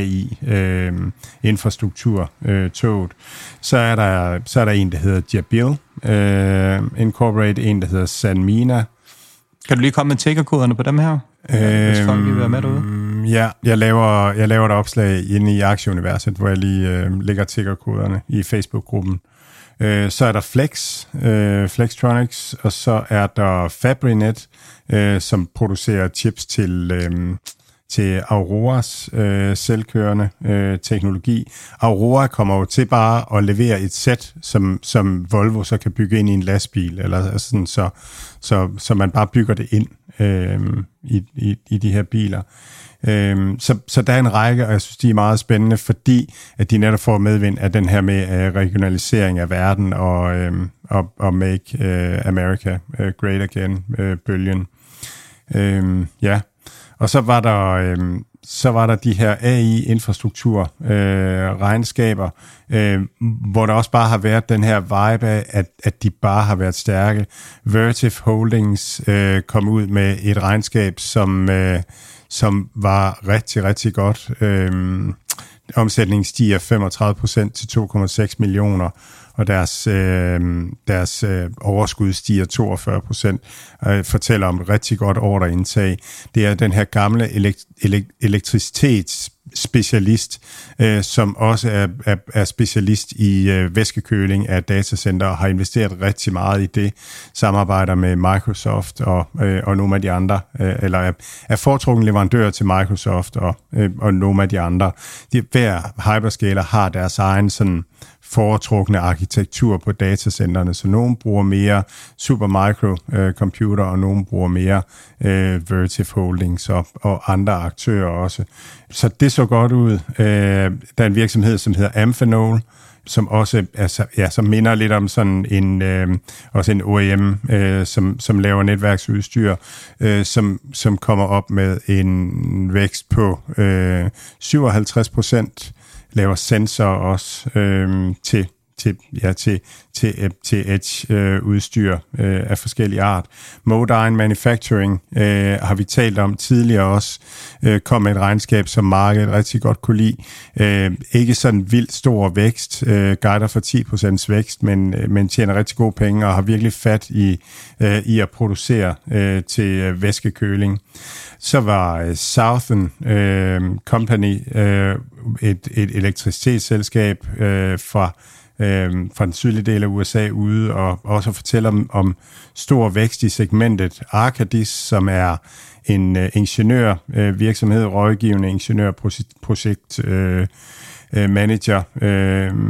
I-infrastruktur, øh, toget. Så er, der, så er der en, der hedder Jabil øh, Incorporated, en, der hedder Sanmina. Kan du lige komme med tickerkoderne på dem her? Øh, Hvis folk vil være med derude. Ja, jeg laver, jeg laver et opslag inde i Aktieuniverset, hvor jeg lige øh, lægger tickerkoderne i Facebook-gruppen. Øh, så er der Flex, øh, Flextronics, og så er der Fabrinet, øh, som producerer chips til, øh, til Auroras øh, selvkørende øh, teknologi. Aurora kommer jo til bare at levere et sæt, som, som Volvo så kan bygge ind i en lastbil, eller sådan, så, så, så man bare bygger det ind øh, i, i, i de her biler. Øhm, så, så der er en række, og jeg synes, de er meget spændende, fordi at de netop får medvind af den her med uh, regionalisering af verden og, øhm, og, og make uh, America uh, great again uh, bølgen. Øhm, ja, og så var der øhm, så var der de her A I-infrastruktur øh, regnskaber, øh, hvor der også bare har været den her vibe af, at, at de bare har været stærke. Vertiv Holdings øh, kom ud med et regnskab, som øh, som var rigtig, rigtig godt. Øhm, omsætningen stiger femogtredive procent til to komma seks millioner, og deres, øh, deres øh, overskud stiger toogfyrre procent, og fortæller om et rigtig godt ordreindtag. Det er den her gamle elekt- elekt- elektricitetsspecialist, øh, som også er, er, er specialist i øh, væskekøling af datacenter, og har investeret rigtig meget i det, samarbejder med Microsoft og, øh, og nogle af de andre, øh, eller er, er foretrukken leverandør til Microsoft og, øh, og nogle af de andre. De, hver hyperscaler har deres egen sådan foretrukne arkitektur på datacenterne, så nogen bruger mere Supermicro øh, computer, og nogen bruger mere øh, Vertiv Holdings og, og andre aktører også. Så det så godt ud. Øh, der er en virksomhed, som hedder Amphenol, som også altså, ja, som minder lidt om sådan en øh, også en O E M, øh, som som laver netværksudstyr, øh, som som kommer op med en vækst på øh, syvoghalvtreds procent. Laver sensorer også øh, til til ja til til til edge øh, udstyr øh, af forskellige art. Modine Manufacturing øh, har vi talt om tidligere også, øh, kom med et regnskab, som markedet rigtig godt kunne lide. Øh, ikke sådan vildt stor vækst, øh, guider for ti procent vækst, men men tjener rigtig gode penge og har virkelig fat i øh, i at producere øh, til øh, væskekøling. Så var øh, Southern øh, Company øh, et et elektricitetsselskab øh, fra Øh, fra den sydlige del af U S A ude, og også fortæller om, om stor vækst i segmentet Arcadis, som er en øh, ingeniørvirksomhed, øh, rådgivende ingeniørprojekt øh, øh, manager, øh,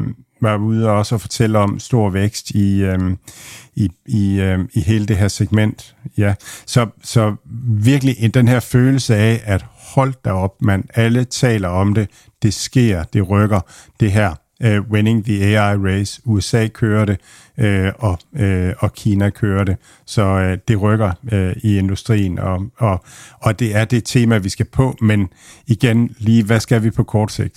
var ude og også fortælle om stor vækst i, øhm, i, i, øhm, i hele det her segment. Ja. Så, så virkelig den her følelse af, at hold da op, man, alle taler om det, det sker, det rykker, det her uh, winning the A I race. U S A kører det, uh, og, uh, og Kina kører det. Så uh, det rykker uh, i industrien, og, og, og det er det tema, vi skal på. Men igen, lige hvad skal vi på kort sigt?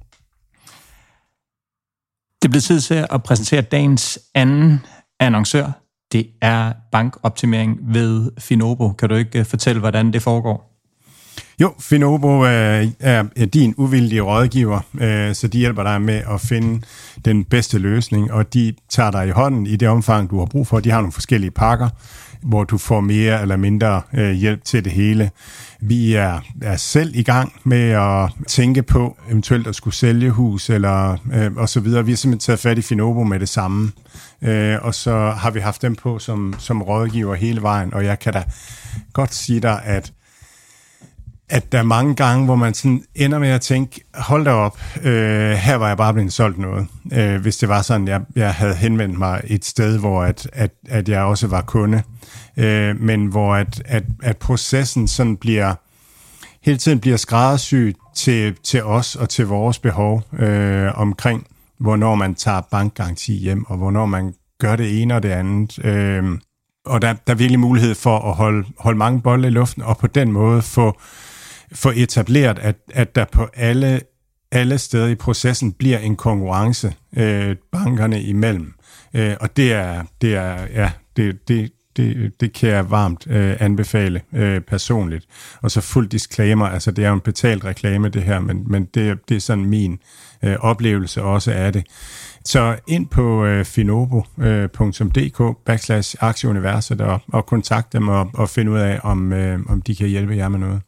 Det bliver tid til at præsentere dagens anden annoncør. Det er bankoptimering ved Finobo. Kan du ikke fortælle, hvordan det foregår? Jo, Finobo er, er din uvildige rådgiver, øh, så de hjælper dig med at finde den bedste løsning, og de tager dig i hånden i det omfang, du har brug for. De har nogle forskellige pakker, hvor du får mere eller mindre øh, hjælp til det hele. Vi er, er selv i gang med at tænke på eventuelt at skulle sælge hus eller øh, og så videre. Vi har simpelthen taget fat i Finobo med det samme, øh, og så har vi haft dem på som, som rådgiver hele vejen, og jeg kan da godt sige dig, at at der er mange gange, hvor man sådan ender med at tænke, hold da op, øh, her var jeg bare blevet solgt noget. Øh, hvis det var sådan, jeg, jeg havde henvendt mig et sted, hvor at, at, at jeg også var kunde, øh, men hvor at, at, at processen sådan bliver, hele tiden bliver skræddersyet til, til os og til vores behov øh, omkring, hvornår man tager bankgaranti hjem, og hvornår man gør det ene og det andet. Øh, og der, der er virkelig mulighed for at holde, holde mange bolde i luften, og på den måde få få etableret, at, at der på alle, alle steder i processen bliver en konkurrence øh, bankerne imellem. Øh, og det er, det er, ja, det, det, det, det kan jeg varmt øh, anbefale øh, personligt. Og så fuld disclaimer, altså det er jo en betalt reklame det her, men, men det, det er sådan min øh, oplevelse også af det. Så ind på øh, finobo punktum d k backslash aktieuniverset og, og kontakt dem og, og finde ud af, om, øh, om de kan hjælpe jer med noget.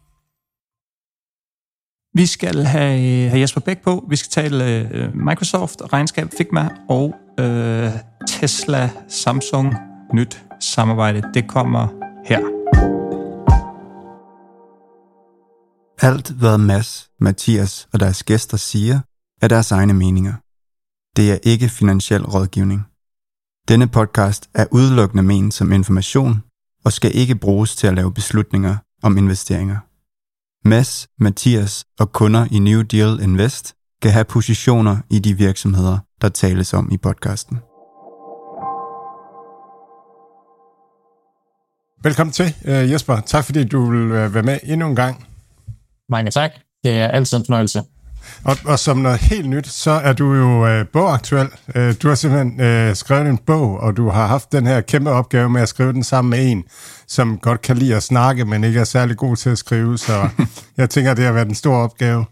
Vi skal have, have Jesper Bæk på. Vi skal tale uh, Microsoft, regnskab, Figma og uh, Tesla, Samsung, nyt samarbejde. Det kommer her. Alt, hvad Mads, Mathias og deres gæster siger, er deres egne meninger. Det er ikke finansiel rådgivning. Denne podcast er udelukkende ment som information og skal ikke bruges til at lave beslutninger om investeringer. Mads, Mathias og kunder i New Deal Invest kan have positioner i de virksomheder, der tales om i podcasten. Velkommen til, Jesper. Tak fordi du vil være med endnu en gang. Mange tak. Det er altid en fornøjelse. Og, og som noget helt nyt, så er du jo øh, bogaktuel. Øh, du har simpelthen øh, skrevet en bog, og du har haft den her kæmpe opgave med at skrive den sammen med en, som godt kan lide at snakke, men ikke er særlig god til at skrive, så jeg tænker, det har været en stor opgave.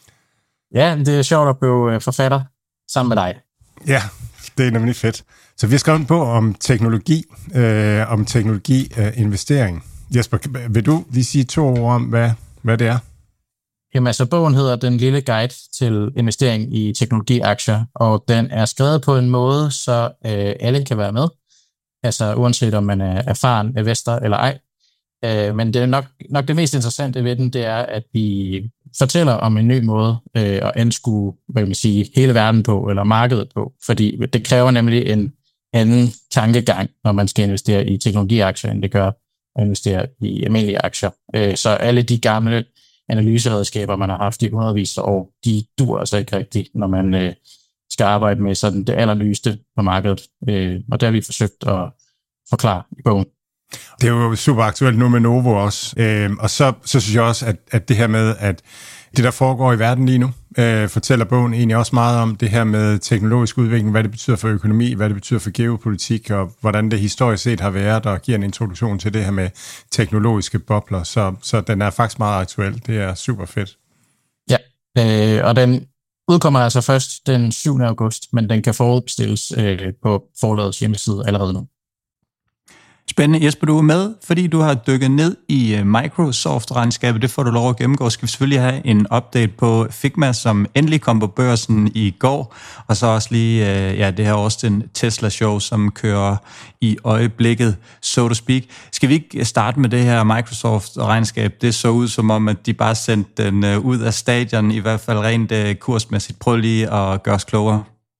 Ja, det er sjovt at blive forfatter sammen med dig. Ja, det er nemlig fedt. Så vi har skrevet en bog om teknologi, øh, om teknologi-investering. Øh, Jesper, vil du lige sige to ord om, hvad, hvad det er? Jamen altså, bogen hedder Den lille guide til investering i teknologiaktier, og den er skrevet på en måde, så øh, alle kan være med. Altså uanset om man er erfaren investor eller ej. Øh, men det er nok, nok det mest interessante ved den, det er, at vi fortæller om en ny måde øh, at anskue, hvad kan man sige, hele verden på, eller markedet på. Fordi det kræver nemlig en anden tankegang, når man skal investere i teknologiaktier, end det gør at investere i almindelige aktier. Øh, så alle de gamle analyseredskaber, man har haft i hundredvis af år, de dur altså ikke rigtigt, når man øh, skal arbejde med sådan det allernyeste på markedet. Øh, og det har vi forsøgt at forklare i bogen. Det er jo super aktuelt nu med Novo også. Øh, og så, så synes jeg også, at, at det her med, at det, der foregår i verden lige nu, øh, fortæller bogen egentlig også meget om det her med teknologisk udvikling, hvad det betyder for økonomi, hvad det betyder for geopolitik, og hvordan det historisk set har været, og giver en introduktion til det her med teknologiske bobler. Så, så den er faktisk meget aktuel. Det er super fedt. Ja, øh, og den udkommer altså først den syvende august, men den kan forudbestilles øh, på forlagets hjemmeside allerede nu. Spændende. Jesper, du er med, fordi du har dykket ned i Microsoft-regnskabet. Det får du lov at gennemgå. Skal vi selvfølgelig have en update på Figma, som endelig kom på børsen i går. Og så også lige ja, det her Austin Tesla-show, som kører i øjeblikket, so to speak. Skal vi ikke starte med det her Microsoft-regnskab? Det så ud som om, at de bare sendte den ud af stadion, i hvert fald rent kursmæssigt. Prøv lige at gøre os klogere.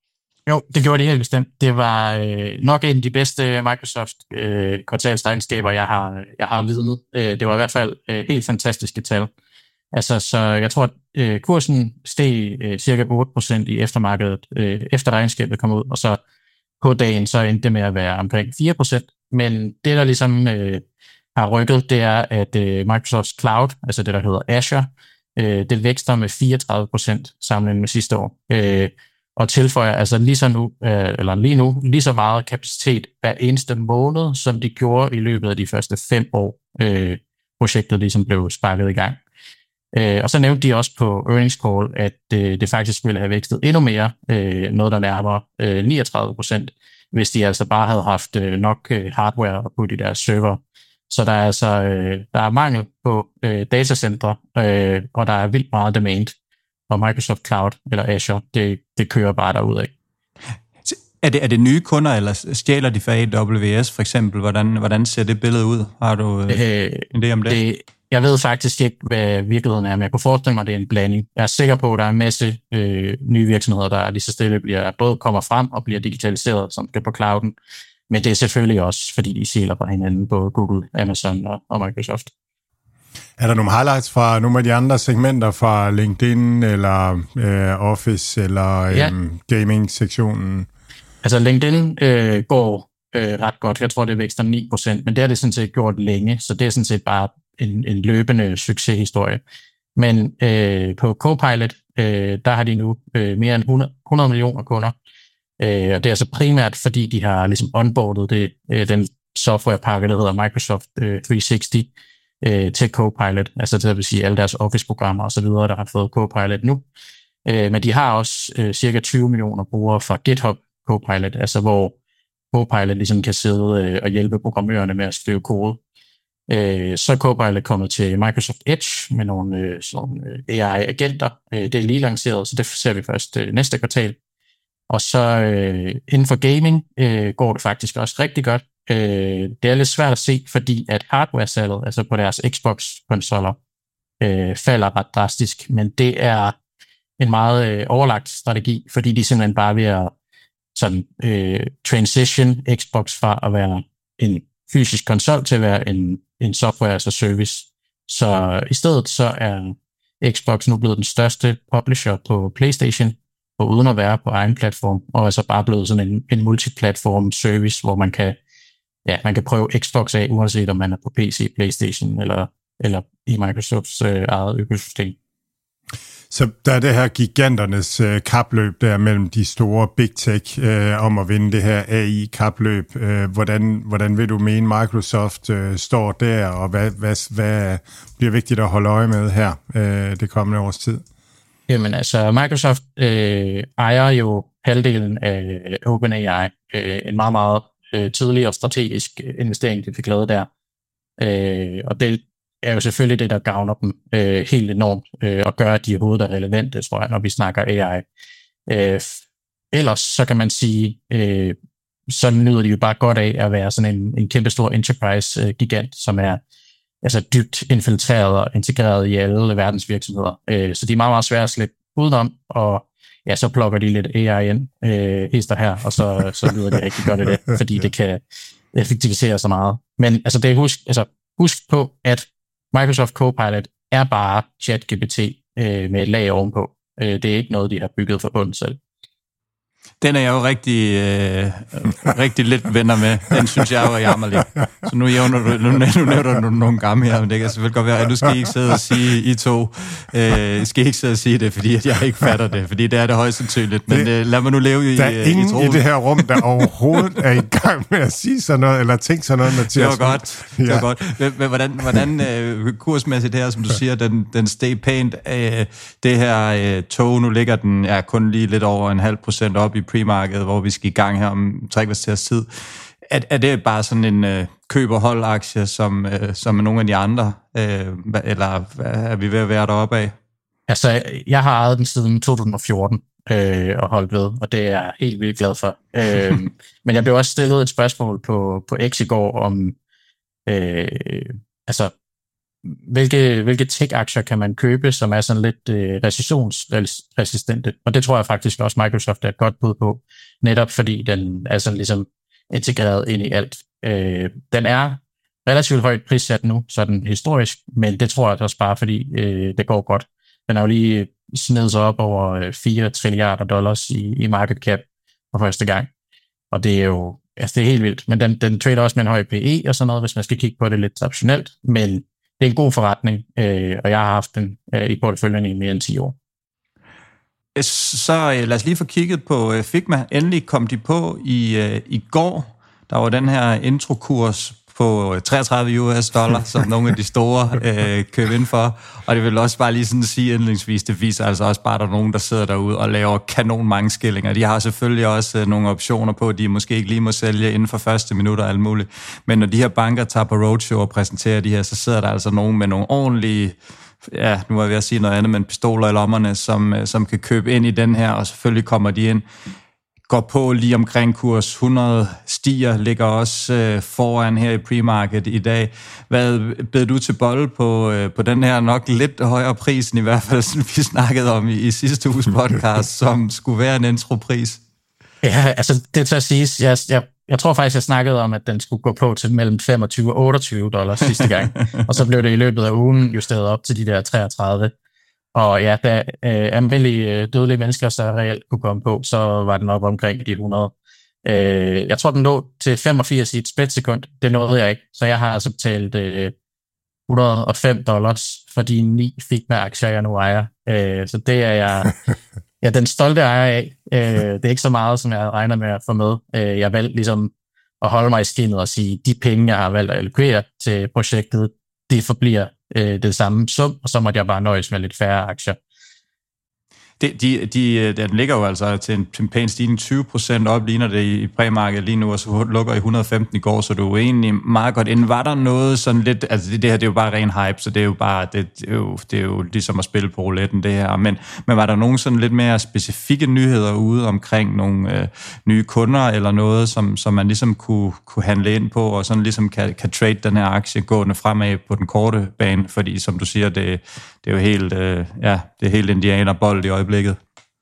Jo, det gjorde de helt bestemt. Det var øh, nok en af de bedste Microsoft øh, kvartalsregnskaber, jeg har, jeg har vidnet. Øh, det var i hvert fald øh, helt fantastiske tal. Altså, så jeg tror, at øh, kursen steg øh, cirka otte procent i eftermarkedet, øh, efter regnskabet kom ud, og så på dagen, så endte det med at være omkring fire procent. Men det, der ligesom øh, har rykket, det er, at øh, Microsofts Cloud, altså det, der hedder Azure, øh, det vækster med fireogtredive procent sammenlignet med sidste år. Øh, og tilføjer altså lige så nu, øh, eller lige nu, lige så meget kapacitet hver eneste måned, som de gjorde i løbet af de første fem år, øh, projektet ligesom blev sparket i gang. Øh, og så nævnte de også på earnings call, at øh, det faktisk ville have vækstet endnu mere, øh, noget der nærmer øh, niogtredive procent, hvis de altså bare havde haft øh, nok øh, hardware at putte i deres server. Så der er altså øh, der er mangel på øh, datacentre, øh, og der er vildt meget demand. Og Microsoft Cloud eller Azure, det, det kører bare derudad. Er det, er det nye kunder, eller stjæler de fra A W S for eksempel? Hvordan, hvordan ser det billede ud? Har du øh, en idé om det? det? Jeg ved faktisk ikke, hvad virkeligheden er, men jeg kunne forestille mig, at det er en blanding. Jeg er sikker på, at der er en masse øh, nye virksomheder, der lige så stille bliver, både kommer frem og bliver digitaliseret, som skal på clouden. Men det er selvfølgelig også, fordi de stjæler fra hinanden, både Google, Amazon og, og Microsoft. Er der nogle highlights fra nogle af de andre segmenter fra LinkedIn eller øh, Office eller øh, ja. gaming-sektionen? Altså LinkedIn øh, går øh, ret godt. Jeg tror, det vækster ni procent, men det har det sådan set gjort længe, så det er sådan set bare en, en løbende succeshistorie. Men øh, på Copilot, øh, der har de nu øh, mere end hundrede millioner kunder, øh, og det er altså primært, fordi de har ligesom onboardet det, øh, den softwarepakke, der hedder Microsoft øh, tre seks nul, til Copilot, altså det vil sige alle deres Office-programmer og så videre, der har fået Copilot nu. Øh, men de har også øh, cirka tyve millioner brugere fra GitHub Copilot, altså hvor Copilot ligesom kan sidde øh, og hjælpe programmørerne med at skrive kode. Øh, så er Copilot kommet til Microsoft Edge med nogle øh, sådan, øh, A I-agenter. Øh, det er lige lanceret, så det ser vi først øh, næste kvartal. Og så øh, inden for gaming øh, går det faktisk også rigtig godt. Øh, det er lidt svært at se, fordi at hardware-salget, altså på deres Xbox-konsoller, øh, falder ret drastisk, men det er en meget øh, overlagt strategi, fordi de simpelthen bare ved at sådan, øh, transition Xbox fra at være en fysisk konsol til at være en, en software as a service. Så i stedet så er Xbox nu blevet den største publisher på PlayStation, og uden at være på egen platform, og altså bare blevet sådan en, en multiplatform service, hvor man kan Ja, man kan prøve Xbox af, uanset om man er på P C, PlayStation eller, eller i Microsofts øh, eget økosystem. Så der er det her giganternes øh, kapløb der mellem de store big tech øh, om at vinde det her A I-kapløb. Øh, hvordan, hvordan vil du mene, Microsoft øh, står der, og hvad, hvad, hvad bliver vigtigt at holde øje med her øh, det kommende års tid? Jamen altså, Microsoft øh, ejer jo halvdelen af OpenAI, øh, en meget, meget tidlig og strategisk investering, de fik lavet der. Øh, og det er jo selvfølgelig det, der gavner dem øh, helt enormt, øh, og gør, at de overhovedet er relevante, tror jeg, når vi snakker A I. Øh, ellers så kan man sige, øh, så nyder de jo bare godt af at være sådan en, en kæmpe stor enterprise-gigant, som er altså dybt infiltreret og integreret i alle verdens virksomheder. Øh, så de er meget, meget svære at slippe udenom, og ja, så plukker de lidt A I ind, øh, hister her, og så, så lyder det rigtig godt af det, fordi det kan effektivisere så meget. Men altså, det er husk, altså, husk på, at Microsoft Copilot er bare ChatGPT øh, med et lag ovenpå. Øh, det er ikke noget, de har bygget for bunden selv. Den er jeg jo rigtig, øh, rigtig lidt venner med. Den synes jeg jo er jammerlig. Så nu nævner du, nu, nu nævner du nogle gamle her, men det kan selvfølgelig godt være, at du skal ikke sidde og sige, I to, øh, skal ikke sidde og sige det, fordi jeg ikke fatter det, fordi det er det højst sandsynligt. Men øh, lad mig nu leve i Der er ingen i, troen. i det her rum, der overhovedet er i gang med at sige sådan noget, eller tænke sådan noget, Mathias. Det var godt. Det var ja. godt. Men hvordan, hvordan øh, kursmæssigt her, som du siger, den, den steg pænt af det her øh, tog, nu ligger den ja, kun lige lidt over en halv procent op i pre-markedet, hvor vi skal i gang her om tre kvarters tid. Er, er det bare sådan en øh, køb- og hold-aktie, som, øh, som er nogle af de andre, øh, eller er vi ved at være deroppe af? Altså, jeg har ejet den siden to tusind og fjorten øh, og holdt ved, og det er jeg helt vildt glad for. øh, men jeg blev også stillet et spørgsmål på, på X i går om, øh, altså, hvilke, hvilke tech-aktier kan man købe, som er sådan lidt øh, recessionsresistente. Og det tror jeg faktisk også, Microsoft er et godt bud på, netop fordi den er sådan ligesom integreret ind i alt. Øh, den er relativt højt prissat nu, sådan historisk, men det tror jeg også bare, fordi øh, det går godt. Den er jo lige snedet sig op over fire trilliarder dollars i, i market cap for første gang. Og det er jo altså det er helt vildt, men den, den trader også med en høj P E og sådan noget, hvis man skal kigge på det lidt optionelt, men det er en god forretning, øh, og jeg har haft den øh, i porteføljen i mere end ti år. Så øh, lad os lige få kigget på øh, Figma. Endelig kom de på i, øh, i går. Der var den her introkurs på treogtredive U S dollar, som nogle af de store øh, køb ind for. Og det vil også bare lige sådan sige indledningsvis, det viser altså også bare, at der er nogen, der sidder derude og laver kanon mange skillinger. De har selvfølgelig også øh, nogle optioner på, at de måske ikke lige må sælge inden for første minutter og alt muligt. Men når de her banker tager på roadshow og præsenterer de her, så sidder der altså nogen med nogle ordentlige, ja, nu er jeg ved at sige noget andet, men pistoler i lommerne, som, som kan købe ind i den her, og selvfølgelig kommer de ind, går på lige omkring kurs hundrede, stiger, ligger også øh, foran her i pre-market i dag. Hvad bed du til bolle på, øh, på den her nok lidt højere pris, i hvert fald som vi snakkede om i, i sidste uges podcast, som skulle være en intropris? Ja, altså det til at sige, jeg, jeg, jeg tror faktisk, jeg snakkede om, at den skulle gå på til mellem femogtyve og otteogtyve dollars sidste gang, og så blev det i løbet af ugen justeret op til de der treogtredive. Og ja, da øh, almindelige øh, dødelige mennesker så reelt kunne komme på, så var den op omkring de hundrede. Øh, jeg tror, den lå til femogfirs i et splitsekund. Det nåede jeg ikke. Så jeg har altså betalt øh, et hundrede og fem dollars for de ni Figma-aktier, jeg nu ejer. Øh, så det er jeg ja, den stolte ejer af. Øh, det er ikke så meget, som jeg regner med at få med. Øh, jeg valgte ligesom at holde mig i skinnet og sige, de penge, jeg har valgt at allokere til projektet, det forbliver øh, det samme sum, og så måtte jeg bare nøjes med lidt færre aktier. De, de, de, den ligger jo altså til en, til en pæn stigning, tyve procent op, ligner det i præmarkedet lige nu, og så lukker i et hundrede og femten i går, så du er jo egentlig meget godt inde. Var der noget sådan lidt, altså det, det her, det er jo bare ren hype, så det er jo bare, det, det, er, jo, det er jo ligesom at spille på rouletten, det her, men, men var der nogle sådan lidt mere specifikke nyheder ude omkring nogle øh, nye kunder, eller noget, som, som man ligesom kunne, kunne handle ind på, og sådan ligesom kan, kan trade den her aktie gående fremad på den korte bane, fordi som du siger, det, det er jo helt, øh, ja, det er helt indianerbold i øjeblikket.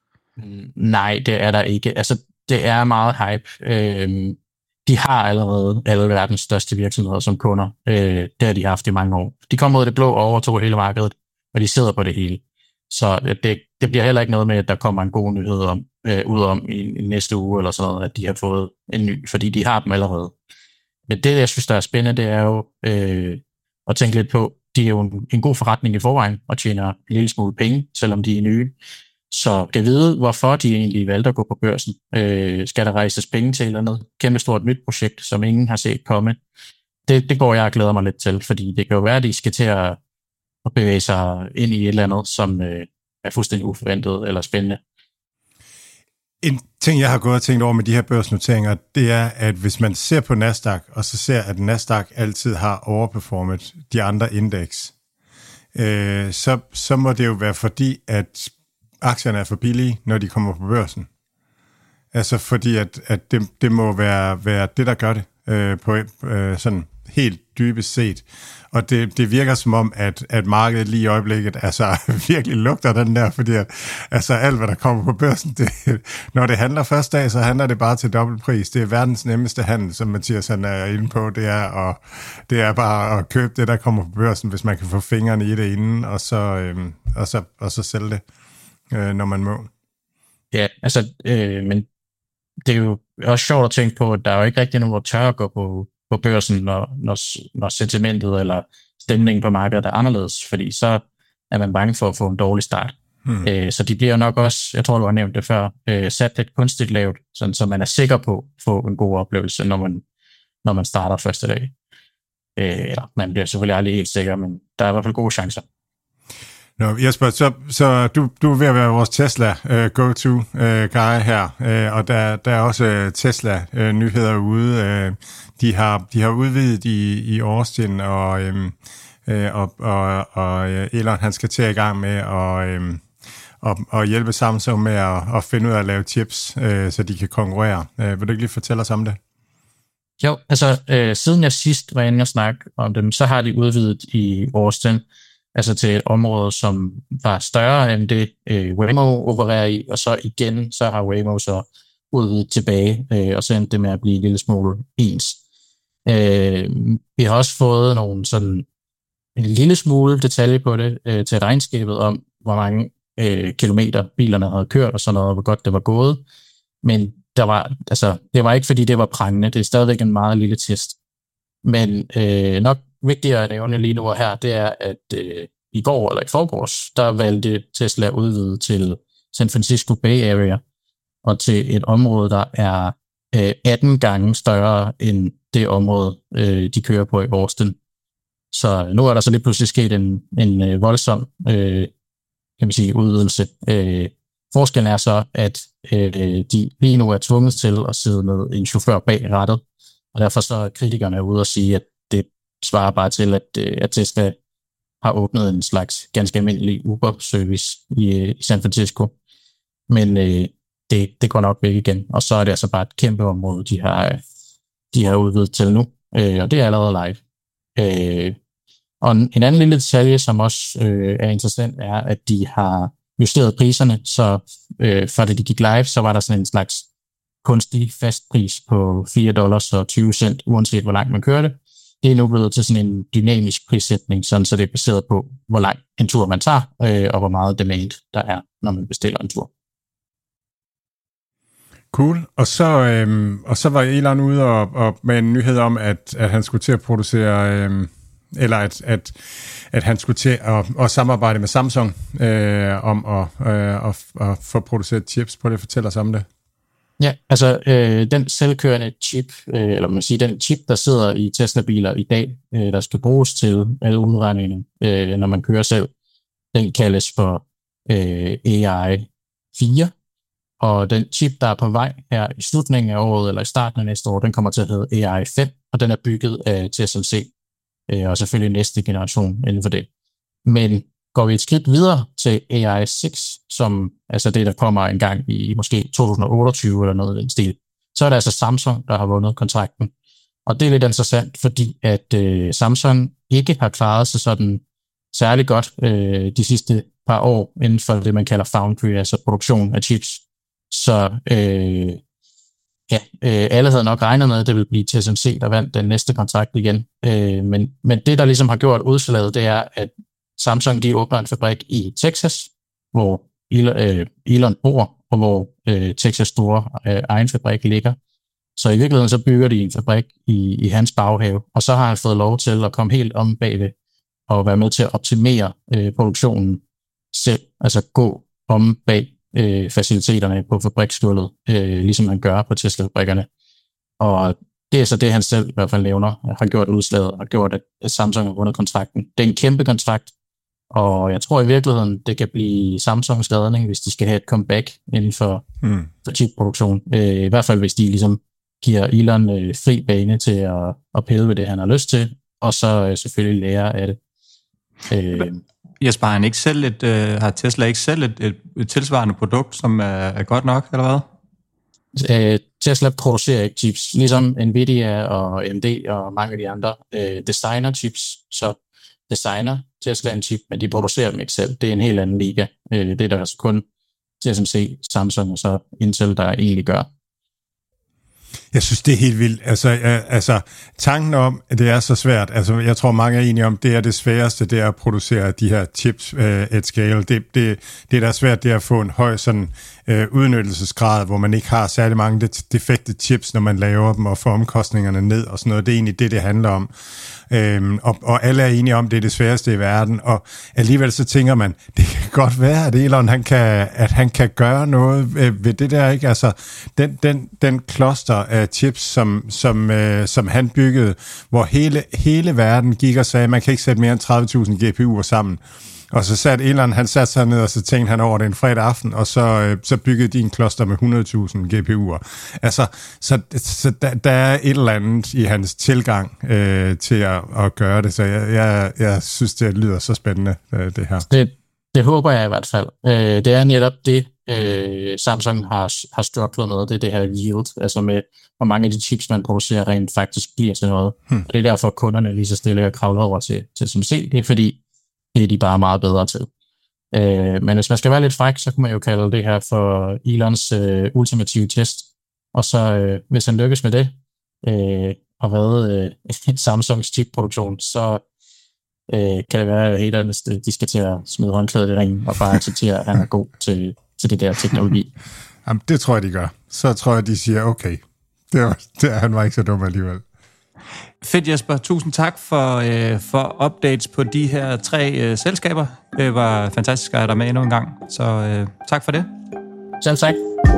Nej, det er der ikke. Altså, det er meget hype. Øh, de har allerede alle verdens største virksomheder som kunder. Øh, det har de haft i mange år. De kom ud af det blå og overtog hele markedet, og de sidder på det hele. Så det, det bliver heller ikke noget med, at der kommer en god nyhed om, øh, ud om i, i næste uge, eller sådan noget, at de har fået en ny, fordi de har dem allerede. Men det, jeg synes, der er spændende, det er jo øh, at tænke lidt på, de er jo en, en god forretning i forvejen, og tjener en lille smule penge, selvom de er nye. Så kan vide, hvorfor de egentlig valgte at gå på børsen. Øh, skal der rejses penge til eller noget kæmpe stort nyt projekt, som ingen har set komme? Det, det går jeg og glæder mig lidt til, fordi det kan jo være, at de skal til at, at bevæge sig ind i et eller andet, som øh, er fuldstændig uforventet eller spændende. En ting, jeg har gået og tænkt over med de her børsnoteringer, det er, at hvis man ser på Nasdaq, og så ser, at Nasdaq altid har overperformet de andre indeks, øh, så, så må det jo være fordi, at aktierne er for billige, når de kommer på børsen. Altså fordi, at, at det, det må være, være det, der gør det, øh, på øh, sådan helt dybest set. Og det, det virker som om, at, at markedet lige i øjeblikket altså virkelig lugter den der, fordi at, altså alt, hvad der kommer på børsen, det, når det handler første dag, så handler det bare til dobbeltpris. Det er verdens nemmeste handel, som Mathias han er inde på. Det er, og, det er bare at købe det, der kommer på børsen, hvis man kan få fingrene i det inden, og så, øhm, og så, og så sælge det, øh, når man må. Ja, altså, øh, men det er jo også sjovt at tænke på, at der er jo ikke rigtig nogen, der tør at gå på på børsen, når, når, når sentimentet eller stemningen på markedet er anderledes, fordi så er man bange for at få en dårlig start. Hmm. Æ, så de bliver nok også, jeg tror du har nævnt det før, øh, sat lidt kunstigt lavt, sådan, så man er sikker på at få en god oplevelse, når man, når man starter første dag. Æ, eller man bliver selvfølgelig aldrig helt sikker, men der er i hvert fald gode chancer. Nå, Jesper, så, så du, du er ved at være vores Tesla uh, go-to uh, guy her, uh, og der, der er også uh, Tesla-nyheder uh, ude. Uh, de, har, de har udvidet i, i Austin, og, um, uh, og, og, og Elon han skal til at i gang med at um, og, og hjælpe Samsung med at, at finde ud af at lave chips, uh, så de kan konkurrere. Uh, vil du ikke lige fortælle os om det? Jo, altså øh, siden jeg sidst var inde og snakke om dem, så har de udvidet i Austin, altså til et område, som var større end det øh, Waymo opererer i, og så igen, så har Waymo så udvidet tilbage, øh, og så endte det med at blive en lille smule ens. Øh, vi har også fået nogle sådan en lille smule detalje på det øh, til regnskabet om, hvor mange øh, kilometer bilerne havde kørt og sådan noget, hvor godt det var gået. Men der var, altså, det var ikke, fordi det var prangende. Det er stadigvæk en meget lille test. Men øh, nok vigtigere at nævne lige nu og her, det er, at øh, i går eller i forgårs, der valgte Tesla at udvide til San Francisco Bay Area og til et område, der er øh, atten gange større end det område, øh, de kører på i Austin. Så nu er der så lige pludselig sket en, en øh, voldsom øh, kan man sige, udvidelse. Øh, forskellen er så, at øh, de lige nu er tvunget til at sidde med en chauffør bag rattet, og derfor så er kritikerne ude og sige, at det svarer bare til, at, øh, at Tesla har åbnet en slags ganske almindelig Uber-service i, øh, i San Francisco. Men øh, det, det går nok væk igen, og så er det altså bare et kæmpe område, de har, de har udvidet til nu, øh, og det er allerede live. Øh, og en, en anden lille detalje, som også øh, er interessant, er, at de har justeret priserne, så øh, før det de gik live, så var der sådan en slags kunstig fastpris på fire dollars og tyve cent, uanset hvor langt man kørte. Det er nu blevet til sådan en dynamisk prissætning, sådan så det er baseret på, hvor lang en tur man tager, øh, og hvor meget demand der er, når man bestiller en tur. Cool. Og så, øhm, og så var Elon ude og, og med en nyhed om, at, at han skulle til at producere, øhm, eller at, at, at han skulle til at, at samarbejde med Samsung øh, om at, øh, at, at få produceret chips. Prøv lige at fortælle os om det. Ja, altså øh, den selvkørende chip, øh, eller man siger den chip, der sidder i Tesla-biler i dag, øh, der skal bruges til alle udregningerne, øh, når man kører selv, den kaldes for øh, A I fire. Og den chip, der er på vej her i slutningen af året, eller i starten af næste år, den kommer til at hedde A I fem, og den er bygget af T S M C, og selvfølgelig næste generation inden for det. Men går vi et skridt videre til A I seks, som altså det, der kommer en gang i måske to tusind og otteogtyve eller noget i den stil, så er det altså Samsung, der har vundet kontrakten. Og det er lidt interessant, fordi at øh, Samsung ikke har klaret sig sådan særlig godt øh, de sidste par år inden for det, man kalder foundry, altså produktion af chips. Så øh, ja, øh, alle havde nok regnet med, at det ville blive T S M C, der vandt den næste kontrakt igen. Øh, men, men det, der ligesom har gjort udslaget, det er, at Samsung de åbner en fabrik i Texas, hvor Elon, øh, Elon bor, og hvor øh, Texas store øh, egen fabrik ligger. Så i virkeligheden så bygger de en fabrik i, i hans baghave, og så har han fået lov til at komme helt om bagved og være med til at optimere øh, produktionen selv, altså gå om bag øh, faciliteterne på fabriksgulvet, øh, ligesom man gør på Tesla-fabrikkerne. Og det er så det, han selv i hvert fald nævner, har gjort udslaget og gjort, at Samsung har vundet kontrakten. Det er en kæmpe kontrakt, og jeg tror i virkeligheden, det kan blive Samsungs redning, hvis de skal have et comeback inden for, mm. for chip-produktion. Øh, I hvert fald, hvis de ligesom giver Elon øh, fri bane til at, at pille ved det, han har lyst til, og så øh, selvfølgelig lære af det. Øh, Jesper, har, han ikke selv et, øh, har Tesla ikke selv et, et, et tilsvarende produkt, som er, er godt nok, eller hvad? Øh, Tesla producerer ikke chips, ligesom Nvidia og A M D og mange af de andre øh, designer chips, så designer Tesla en chip, men de producerer dem ikke selv. Det er en helt anden liga. Øh, det er der altså kun T S M C, Samsung og så Intel, der egentlig gør. Jeg synes, det er helt vildt. Altså, altså, tanken om, at det er så svært, altså, jeg tror, mange er enige om, det er det sværeste, det er at producere de her chips uh, at scale. Det, det, det der er svært, det er at få en høj sådan, uh, udnyttelsesgrad, hvor man ikke har særlig mange defekte chips, når man laver dem, og får omkostningerne ned og sådan noget. Det er egentlig det, det handler om. Øhm, og, og alle er enige om, det er det sværeste i verden, og alligevel så tænker man, det kan godt være, at Elon han kan, at han kan gøre noget øh, ved det der, ikke? Altså, den, den, den cluster af chips, som, som, øh, som han byggede, hvor hele, hele verden gik og sagde, man kan ikke sætte mere end tredive tusind G P U'er sammen. Og så satte Elon, han satte sig ned, og så tænkte han over det en fredag aften, og så, øh, så byggede de en cluster med hundrede tusind G P U'er. Altså, så, så der, der er et eller andet i hans tilgang øh, til at, at gøre det, så jeg, jeg, jeg synes, det lyder så spændende, øh, det her. Det, det håber jeg i hvert fald. Øh, det er netop det, øh, Samsung har, har strugglet med, det er det her yield, altså med, hvor mange af de chips, man producerer, rent faktisk bliver til noget. Hmm. Og det er derfor, kunderne lige så stille og kravler over til, til som C. Det er fordi, det er de bare meget bedre til. Øh, men hvis man skal være lidt fræk, så kunne man jo kalde det her for Elons øh, ultimative test. Og så, øh, hvis han lykkes med det, øh, og hvad øh, Samsungs chip-produktion, så øh, kan det være, at haterne de skal til at smide håndklædet i ringen og bare acceptere, at han er god til, til det der teknologi. Jamen, det tror jeg, de gør. Så tror jeg, de siger, okay, det var, det, han var ikke så dum alligevel. Fedt, Jesper. Tusind tak for, øh, for updates på de her tre øh, selskaber. Det var fantastisk at have dig med endnu en gang. Så øh, tak for det. Selv tak.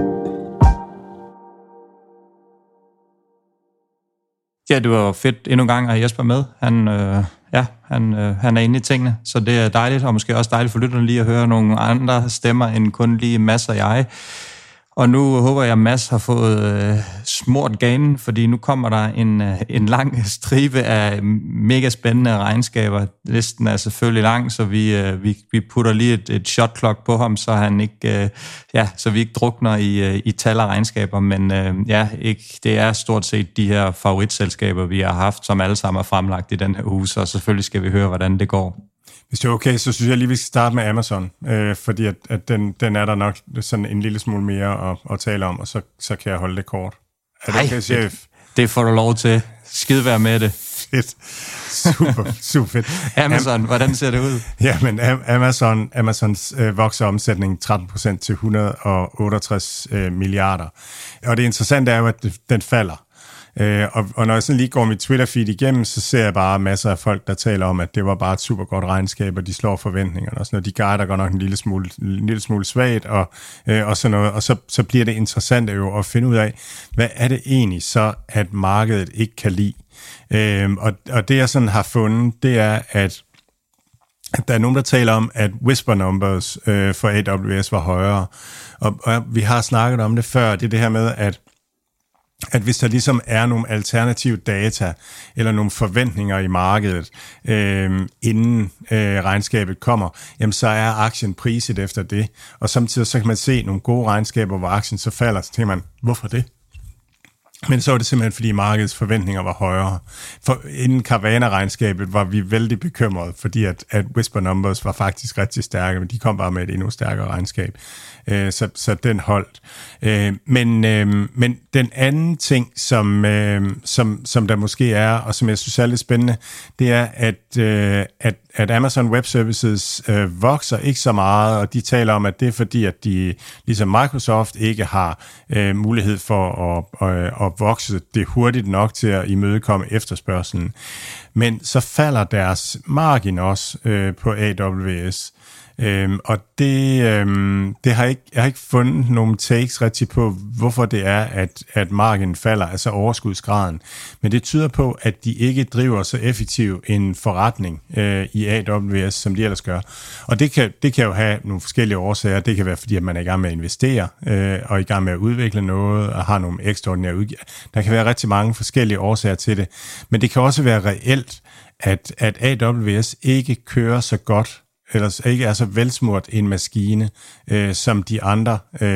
Ja, det var fedt endnu en gang at have Jesper med. Han, øh, ja, han, øh, han er inde i tingene, så det er dejligt, og måske også dejligt for lytterne lige at høre nogle andre stemmer end kun lige Mads og jeg. Og nu håber jeg, at Mads har fået øh, smurt ganen, fordi nu kommer der en, øh, en lang stribe af mega spændende regnskaber. Listen er selvfølgelig lang, så vi, øh, vi, vi putter lige et, et shot clock på ham, så han ikke, øh, ja, så vi ikke drukner i, øh, i tal af regnskaber. Men øh, ja, ikke, det er stort set de her favoritselskaber, vi har haft, som alle sammen er fremlagt i den her uge, så selvfølgelig skal vi høre, hvordan det går. Hvis det er okay, så synes jeg lige, vi skal starte med Amazon, øh, fordi at, at den, den er der nok sådan en lille smule mere at, at tale om, og så, så kan jeg holde det kort. Er det okay, chef? Det, det får du lov til. Skide være med det. Fedt. Super, super fedt. Amazon, Am- hvordan ser det ud? Ja, men Amazon, Amazons øh, vokser omsætning tretten procent til et hundrede og otteogtres øh, milliarder. Og det interessante er jo, at det, den falder. Øh, og, og når jeg sådan lige går mit Twitter-feed igennem, så ser jeg bare masser af folk, der taler om, at det var bare et super godt regnskab, og de slår forventningerne. Og sådan noget. De guider godt nok en lille smule, en lille smule svagt, og, øh, og sådan noget. Og så, så bliver det interessant jo at finde ud af, hvad er det egentlig så, at markedet ikke kan lide. Øh, og, og det jeg sådan har fundet, det er, at der er nogen, der taler om, at whisper numbers øh, for A W S var højere. Og, og vi har snakket om det før, det er det her med, at at hvis der ligesom er nogle alternative data eller nogle forventninger i markedet, øh, inden øh, regnskabet kommer, jamen så er aktien priset efter det. Og samtidig så kan man se nogle gode regnskaber, hvor aktien så falder, så tænker man, hvorfor det? Men så var det simpelthen, fordi markedets forventninger var højere. For inden Carvana-regnskabet var vi vældig bekymrede, fordi at, at Whisper Numbers var faktisk rigtig stærke, men de kom bare med et endnu stærkere regnskab. Øh, så, så den holdt. Øh, men, øh, men den anden ting, som, øh, som, som der måske er, og som jeg synes er lidt spændende, det er, at, øh, at, at Amazon Web Services øh, vokser ikke så meget, og de taler om, at det er fordi, at de, ligesom Microsoft, ikke har øh, mulighed for at, at, at vokse det hurtigt nok til at imødekomme efterspørgselen. Men så falder deres margin også øh, på A W S. Øhm, og det, øhm, det har ikke, jeg har ikke fundet nogen takes rigtig på, hvorfor det er, at, at marginen falder, altså overskudsgraden. Men det tyder på, at de ikke driver så effektiv en forretning øh, i A W S, som de ellers gør. Og det kan, det kan jo have nogle forskellige årsager. Det kan være, fordi at man er i gang med at investere, øh, og i gang med at udvikle noget, og har nogle ekstraordinære udgifter. Der kan være rigtig mange forskellige årsager til det. Men det kan også være reelt, at, at A W S ikke kører så godt, eller ikke er så velsmurt en maskine, øh, som de andre,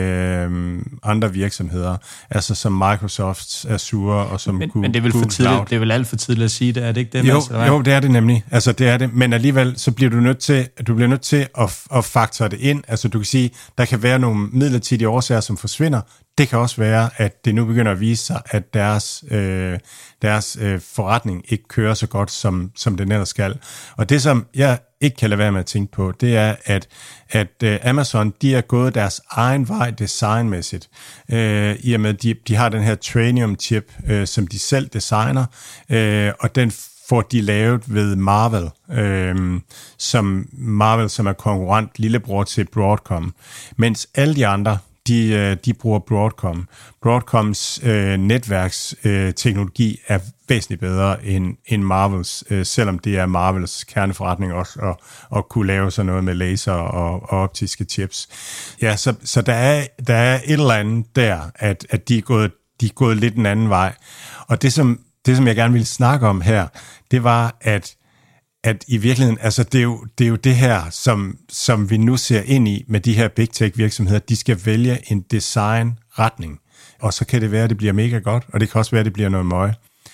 øh, andre virksomheder, altså som Microsoft, Azure og som men, Google. Men det er vel for tidligt, det er vel alt for tidligt at sige det, er det ikke det? Jo, Mads, jo, det er det nemlig. Altså det er det, men alligevel så bliver du nødt til, du bliver nødt til at, at faktere det ind. Altså du kan sige, der kan være nogle midlertidige årsager, som forsvinder. Det kan også være, at det nu begynder at vise sig, at deres, øh, deres øh, forretning ikke kører så godt, som, som den ellers skal. Og det, som jeg ikke kan lade være med at tænke på, det er, at, at øh, Amazon, de er gået deres egen vej designmæssigt. Øh, I og med, de, de har den her Trainium-chip, øh, som de selv designer, øh, og den får de lavet ved Marvell, øh, som Marvell, som er konkurrent lillebror til Broadcom. Mens alle de andre, De, de bruger Broadcom. Broadcoms øh, netværksteknologi øh, er væsentligt bedre end, end Marvells, øh, selvom det er Marvells kerneforretning også at, at kunne lave sådan noget med laser og, og optiske chips. Ja, så, så der, er, der er et eller andet der, at, at de, er gået, de er gået lidt en anden vej. Og det som, det, som jeg gerne ville snakke om her, det var, at at i virkeligheden, altså det er jo det, er jo det her, som, som vi nu ser ind i med de her big tech virksomheder, de skal vælge en designretning, og så kan det være, at det bliver mega godt, og det kan også være, at det bliver noget møg.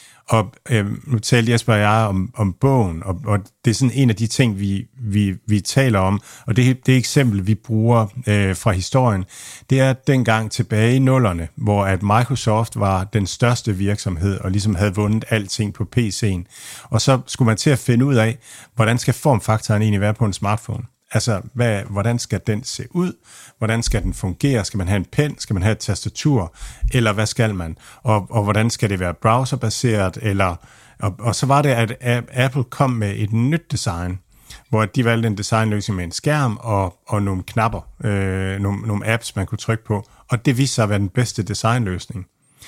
Og øh, nu talte Jesper og jeg om, om bogen, og, og det er sådan en af de ting, vi, vi, vi taler om, og det, det eksempel, vi bruger øh, fra historien, det er dengang tilbage i nullerne, hvor at Microsoft var den største virksomhed, og ligesom havde vundet alting på P C'en. Og så skulle man til at finde ud af, hvordan skal formfaktoren egentlig være på en smartphone? Altså, hvad, hvordan skal den se ud? Hvordan skal den fungere? Skal man have en pen? Skal man have et tastatur? Eller hvad skal man? Og, og hvordan skal det være browserbaseret? Eller, og, og så var det, at Apple kom med et nyt design, hvor de valgte en designløsning med en skærm og, og nogle knapper, øh, nogle, nogle apps, man kunne trykke på. Og det viste sig at være den bedste designløsning.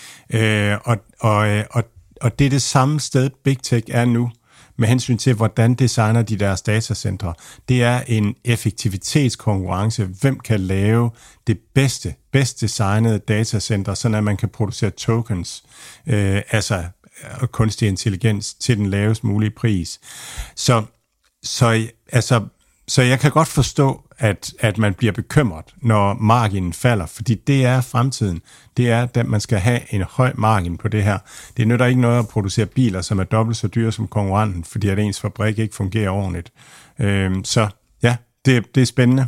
Øh, og, og, og, og det er det samme sted, Big Tech er nu, med hensyn til, hvordan designer de deres datacentre. Det er en effektivitetskonkurrence. Hvem kan lave det bedste, bedst designede datacenter, så at man kan producere tokens, øh, altså kunstig intelligens, til den lavest mulige pris. Så, så, altså, så jeg kan godt forstå, at, at man bliver bekymret, når marginen falder, fordi det er fremtiden. Det er, at man skal have en høj margin på det her. Det nytter ikke noget at producere biler, som er dobbelt så dyre som konkurrenten, fordi at ens fabrik ikke fungerer ordentligt. Øhm, så ja, det, det er spændende.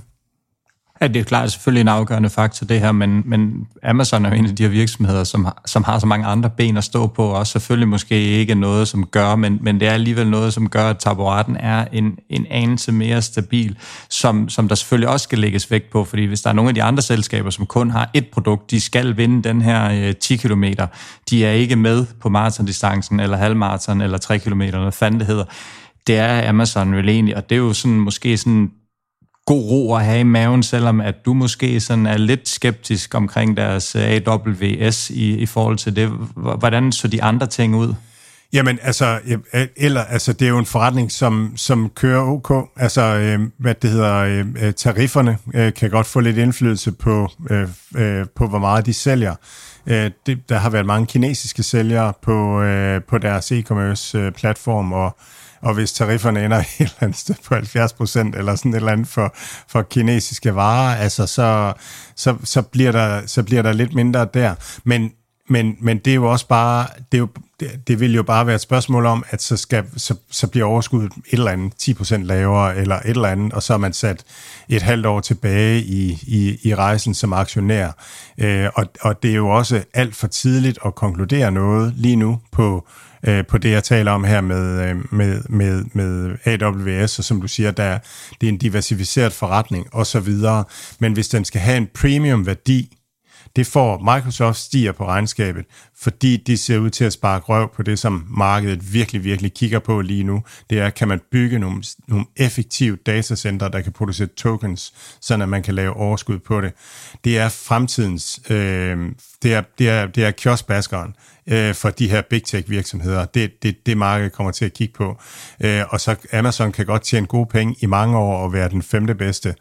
Ja, det er klart selvfølgelig en afgørende faktor, det her, men, men Amazon er jo en af de her virksomheder, som har, som har så mange andre ben at stå på, og selvfølgelig måske ikke noget, som gør, men, men det er alligevel noget, som gør, at taburetten er en, en anelse mere stabil, som, som der selvfølgelig også skal lægges vægt på, fordi hvis der er nogle af de andre selskaber, som kun har et produkt, de skal vinde den her øh, ti kilometer, de er ikke med på maratondistancen, eller halvmaraton, eller tre kilometer, eller hvad fanden det hedder. Det er Amazon vel egentlig, og det er jo sådan måske sådan god ro at have i maven, selvom at du måske sådan er lidt skeptisk omkring deres A W S i, i forhold til det. Hvordan så de andre ting ud? Jamen, altså, eller, altså, det er jo en forretning, som, som kører ok. Altså, øh, hvad det hedder, øh, tarifferne øh, kan godt få lidt indflydelse på, øh, øh, på hvor meget de sælger. Øh, det, der har været mange kinesiske sælgere på, øh, på deres e-commerce øh, platform, og Og hvis tarifferne ender et eller andet sted på halvfjerds procent eller sådan et eller andet for, for kinesiske varer, altså så, så, så, bliver der, så bliver der lidt mindre der. Men, men, men det er jo også bare, det, er jo, det, det vil jo bare være et spørgsmål om, at så, skal, så, så bliver overskuddet et eller andet ti procent lavere eller et eller andet, og så er man sat et halvt år tilbage i, i, i rejsen som aktionær. Øh, og, og det er jo også alt for tidligt at konkludere noget lige nu på på det, jeg taler om her med, med, med, med A W S, og som du siger, der, det er en diversificeret forretning og så videre. Men hvis den skal have en premium værdi, det får Microsoft stiger på regnskabet, fordi de ser ud til at spare røv på det, som markedet virkelig, virkelig kigger på lige nu. Det er, kan man bygge nogle, nogle effektive datacenter, der kan producere tokens, så at man kan lave overskud på det. Det er fremtidens, øh, det er, det er, det er kioskbaskeren øh, for de her big tech virksomheder. Det, det, det markedet kommer til at kigge på. Øh, og så Amazon kan godt tjene gode penge i mange år og være den femte bedste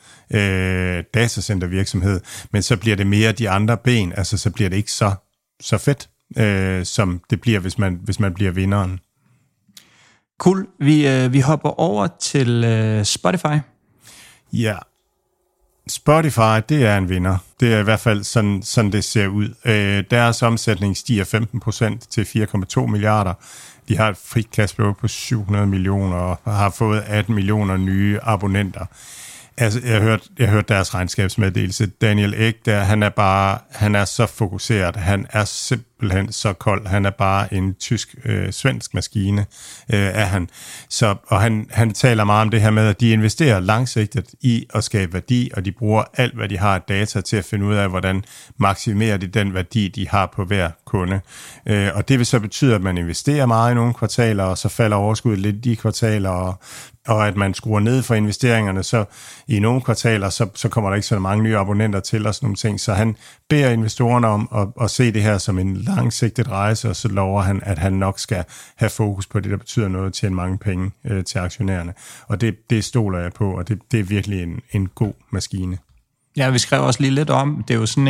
øh, datacenter virksomhed, men så bliver det mere de andre ben, altså så bliver det ikke så, så fedt, øh, som det bliver, hvis man, hvis man bliver vinderen. Cool. Vi, øh, vi hopper over til øh, Spotify. Ja, Spotify, det er en vinder. Det er i hvert fald sådan, sådan det ser ud. Øh, deres omsætning stiger femten procent til fire komma to milliarder. De har et frit cashflow på syv hundrede millioner og har fået atten millioner nye abonnenter. Altså, jeg har hørt, jeg har hørt deres regnskabsmeddelelse. Daniel Ek, der, han er bare, han er så fokuseret. Han er simpelthen så kold. Han er bare en tysk, øh, svensk maskine, øh, er han. Så, og han, han taler meget om det her med, at de investerer langsigtet i at skabe værdi, og de bruger alt, hvad de har af data til at finde ud af, hvordan maksimerer de den værdi, de har på hver kunde. Øh, og det vil så betyde, at man investerer meget i nogle kvartaler, og så falder overskuddet lidt i de kvartaler, og og at man skruer ned for investeringerne, så i nogle kvartaler, så, så kommer der ikke så mange nye abonnenter til og sådan nogle ting. Så han beder investorerne om at, at se det her som en langsigtet rejse, og så lover han, at han nok skal have fokus på det, der betyder noget, at tjene mange penge øh, til aktionærerne. Og det, det stoler jeg på, og det, det er virkelig en, en god maskine. Ja, vi skrev også lige lidt om, det er jo sådan et af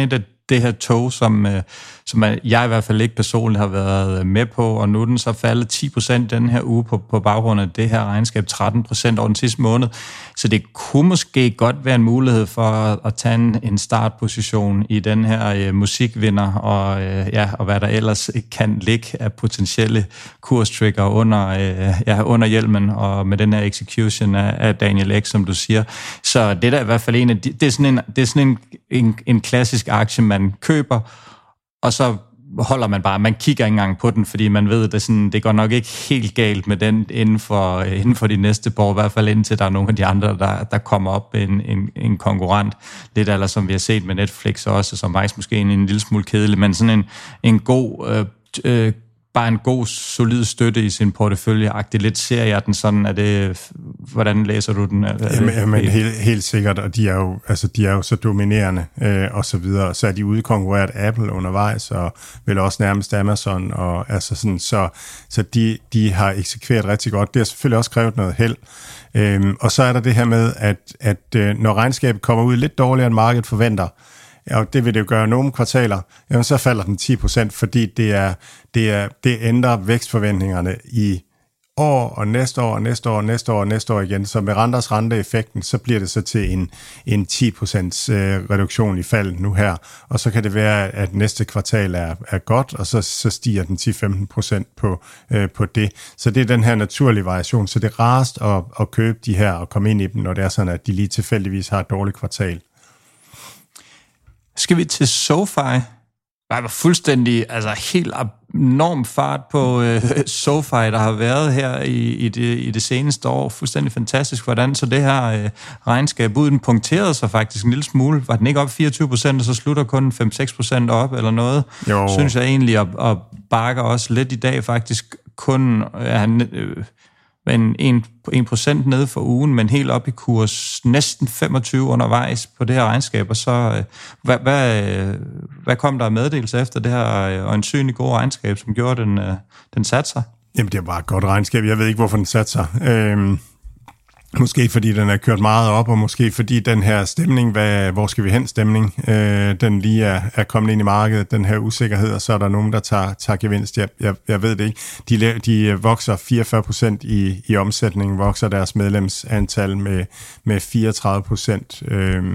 det her tog, som, øh, som jeg i hvert fald ikke personligt har været med på, og nu er den så faldet ti procent den her uge på, på baggrund af det her regnskab, tretten procent over den sidste måned. Så det kunne måske godt være en mulighed for at, at tage en, en startposition i den her øh, musikvinder, og, øh, ja, og hvad der ellers kan ligge af potentielle kurstrigger under, øh, ja, under hjelmen, og med den her execution af, af Daniel Ek, som du siger. Så det er da i hvert fald en af de, det er sådan en, det er sådan en, en, en klassisk aktie, man køber, og så holder man bare, man kigger ikke engang på den, fordi man ved, at det, sådan, det går nok ikke helt galt med den inden for, inden for de næste år, i hvert fald indtil der er nogle af de andre, der, der kommer op en, en, en konkurrent. Lidt eller som vi har set med Netflix også, som faktisk måske en, en lille smule kedelig, men sådan en, en god øh, øh, bare en god, solid støtte i sin portefølje-agtig. Lidt ser jeg den sådan, er det, hvordan læser du den? Er jamen, det, jamen helt, helt sikkert, og de er jo, altså, de er jo så dominerende, øh, og så videre. Så er de ude konkurreret Apple undervejs, og vel også nærmest Amazon, og altså sådan, så, så de, de har eksekveret rigtig godt. Det har selvfølgelig også krævet noget held. Øhm, og så er der det her med, at, at øh, når regnskabet kommer ud lidt dårligere, end markedet forventer, og det vil det jo gøre nogle kvartaler, jamen så falder den ti procent, fordi det, er, det, er, det ændrer vækstforventningerne i år og næste år og næste år og næste år og næste år igen. Så med renters renteeffekten, så bliver det så til en, en ti procent reduktion i faldet nu her. Og så kan det være, at næste kvartal er, er godt, og så, så stiger den ti til femten procent på, øh, på det. Så det er den her naturlige variation. Så det er rarest at, at købe de her og komme ind i dem, når det er sådan, at de lige tilfældigvis har et dårligt kvartal. Skal vi til SoFi? Der var fuldstændig, altså helt enorm fart på øh, SoFi, der har været her i, i, det, i det seneste år. Fuldstændig fantastisk, hvordan så det her øh, regnskab ud, den punkterede sig faktisk en lille smule. Var den ikke op fireogtyve procent, og så slutter kun fem til seks procent op eller noget? Jo. Synes jeg egentlig, at, at bakker også lidt i dag faktisk kun... Øh, men en procent nede for ugen, men helt op i kurs næsten femogtyve undervejs på det her regnskab. Og så, hvad, hvad, hvad kom der af meddelelse efter det her øjensynligt gode regnskab, som gjorde den, den satte sig? Jamen, det er bare et godt regnskab. Jeg ved ikke, hvorfor den satte sig. Øhm, måske fordi den er kørt meget op, og måske fordi den her stemning, hvad, hvor skal vi hen stemning, øh, den lige er, er kommet ind i markedet, den her usikkerhed, og så er der nogen, der tager, tager gevinst. Jeg, jeg, jeg ved det ikke. De, de vokser fireogfyrre procent i, i omsætningen, vokser deres medlemsantal med, med fireogtredive procent. Øh,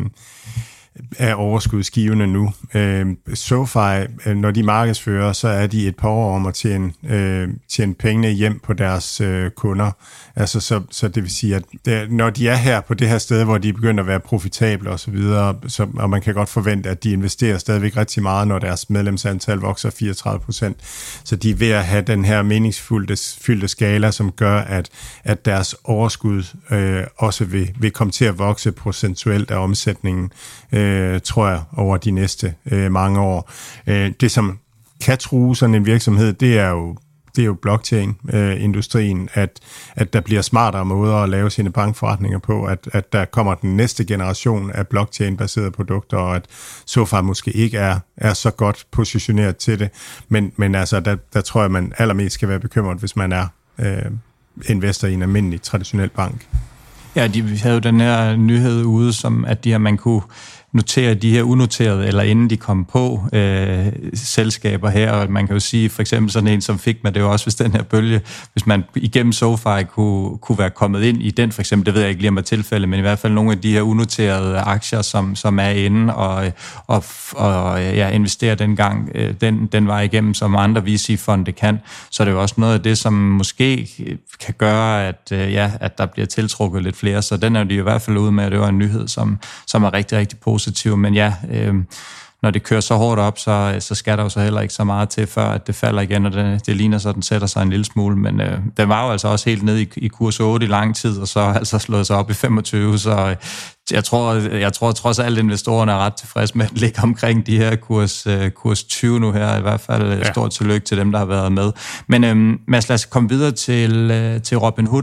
af overskudsgivende nu. Øh, SoFi, når de markedsfører, så er de et par år om at tjene, øh, tjene pengene hjem på deres øh, kunder. Altså, så, så det vil sige, at det, når de er her på det her sted, hvor de begynder at være profitable og så videre, så, og man kan godt forvente, at de investerer stadigvæk rigtig meget, når deres medlemsantal vokser fireogtredive procent. Så de er ved at have den her meningsfyldte fyldte skala, som gør, at, at deres overskud øh, også vil, vil komme til at vokse procentuelt af omsætningen, øh, tror jeg, over de næste øh, mange år. Øh, det, som kan true sådan en virksomhed, det er jo det er jo blockchain-industrien, at, at der bliver smartere måder at lave sine bankforretninger på, at, at der kommer den næste generation af blockchain-baserede produkter, og at SoFi måske ikke er, er så godt positioneret til det. Men, men altså, der, der tror jeg, man allermest skal være bekymret, hvis man er øh, investor i en almindelig traditionel bank. Ja, de havde jo den her nyhed ude, som at de her, man kunne notere de her unoterede, eller inden de kom på øh, selskaber her, og man kan jo sige, for eksempel sådan en som Figma, det er jo også, hvis den her bølge, hvis man igennem SoFi kunne, kunne være kommet ind i den, for eksempel, det ved jeg ikke lige om er tilfælde, men i hvert fald nogle af de her unoterede aktier, som, som er inde og, og, og ja, investerer dengang, den, den vej igennem, som andre V C-fonde kan, så er det jo også noget af det, som måske kan gøre, at, ja, at der bliver tiltrukket lidt flere, så den er de i hvert fald ude med, at det var en nyhed, som, som er rigtig, rigtig positiv. Men ja, øh, når det kører så hårdt op, så, så skal der jo så heller ikke så meget til, før at det falder igen, og det, det ligner så, at den sætter sig en lille smule. Men øh, den var jo altså også helt nede i, i kurs otte i lang tid, og så altså slået sig op i femogtyve, så øh, jeg tror, jeg tror trods alt, at investorerne er ret tilfredse med at ligge omkring de her kurs, øh, kurs tyve nu her. I hvert fald ja. Stort tillykke til dem, der har været med. Men øh, Mads, lad os komme videre til, øh, til Robinhood.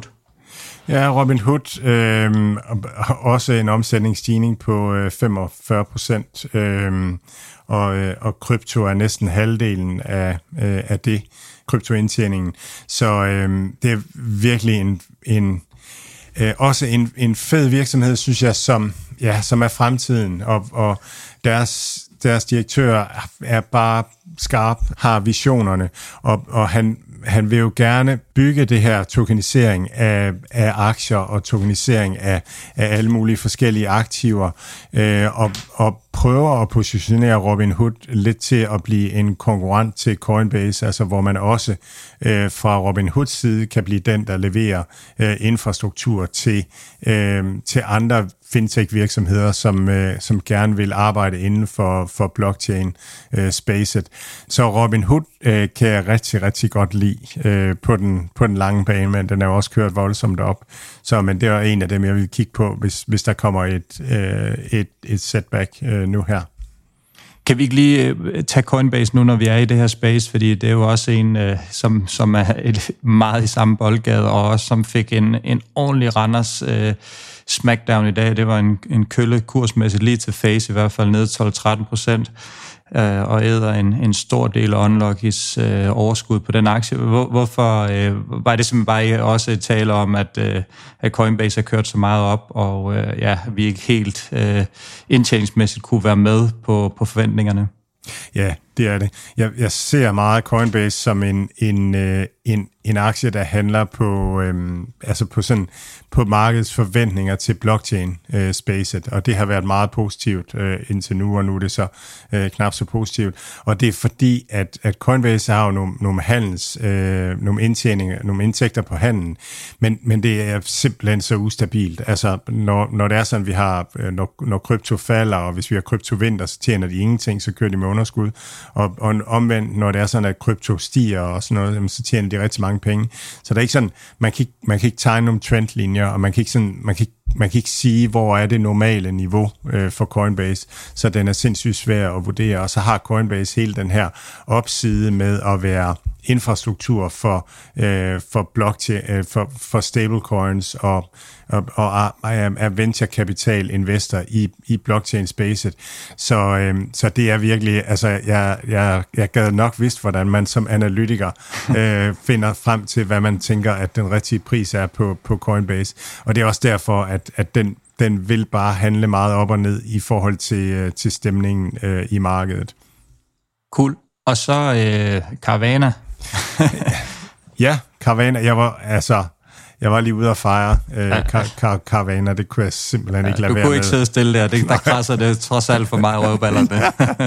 Ja, Robinhood, øh, også en omsætningsstigning på øh, femogfyrre procent, øh, og, øh, og krypto er næsten halvdelen af, øh, af det, kryptoindtjeningen. Så øh, det er virkelig en, en øh, også en, en fed virksomhed, synes jeg, som, ja, som er fremtiden, og, og deres, deres direktør er bare skarp, har visionerne, og, og han, han vil jo gerne bygge det her tokenisering af, af aktier og tokenisering af, af alle mulige forskellige aktiver, øh, og, og prøver at positionere Robinhood lidt til at blive en konkurrent til Coinbase, altså hvor man også øh, fra Robinhoods side kan blive den, der leverer øh, infrastruktur til, øh, til andre fintech-virksomheder, som, øh, som gerne vil arbejde inden for, for blockchain-spacet. Øh, Så Robinhood øh, kan jeg rigtig, rigtig godt lide øh, på, den, på den lange bane, men den er jo også kørt voldsomt op. Så men det er en af dem, jeg vil kigge på, hvis, hvis der kommer et, øh, et, et setback øh, nu her. Kan vi ikke lige tage Coinbase nu, når vi er i det her space, fordi det er jo også en, som, som er et, meget i samme boldgade, og også som fik en, en ordentlig Randers øh, smackdown i dag. Det var en, en kølle kursmæssigt lige til face, i hvert fald ned tolv til tretten procent, øh, og æder en, en stor del af Unluckys øh, overskud på den aktie. Hvor, hvorfor øh, var det simpelthen bare også et tale om, at, øh, at Coinbase har kørt så meget op, og øh, ja, vi ikke helt øh, indtjeningsmæssigt kunne være med på, på forventningerne? Ja, det er det. Jeg, jeg ser meget Coinbase som en, en, øh, en, en aktie, der handler på, øhm, altså på, sådan, på markedets forventninger til blockchain-spacet, øh, og det har været meget positivt øh, indtil nu, og nu er det så øh, knap så positivt. Og det er fordi, at, at Coinbase har jo nogle, nogle handels, øh, nogle indtjeninger, nogle indtægter på handlen, men, men det er simpelthen så ustabilt. Altså, når, når det er sådan, vi har, når, når krypto falder, og hvis vi har kryptovinter, så tjener de ingenting, så kører de med underskud. Og, og omvendt, når det er sådan, at krypto stiger og sådan noget, jamen, så tjener de rigtig mange penge. Så det er ikke sådan, man kan ikke, man kan ikke tegne nogle trendlinjer, og man kan ikke, sådan, man kan ikke, man kan ikke sige, hvor er det normale niveau øh, for Coinbase, så den er sindssygt svær at vurdere. Og så har Coinbase hele den her opside med at være infrastruktur for, øh, for blockchain, øh, for, for stablecoins og, og, og er venture capital investor i, i blockchain-spacet. Så, øh, så det er virkelig, altså jeg, jeg, jeg gad nok vidst, hvordan man som analytiker øh, finder frem til, hvad man tænker, at den rigtige pris er på, på Coinbase. Og det er også derfor, at, at den, den vil bare handle meget op og ned i forhold til, til stemningen øh, i markedet. Cool. Og så øh, Carvana. Ja, Carvana. Jeg var altså, jeg var lige ude at fejre øh, ja. Car- Car- Carvana. Det kunne jeg simpelthen ja, ikke lade være med. Du kunne ikke sidde stille der. Det, der krasser det trods alt for mig røvballerne.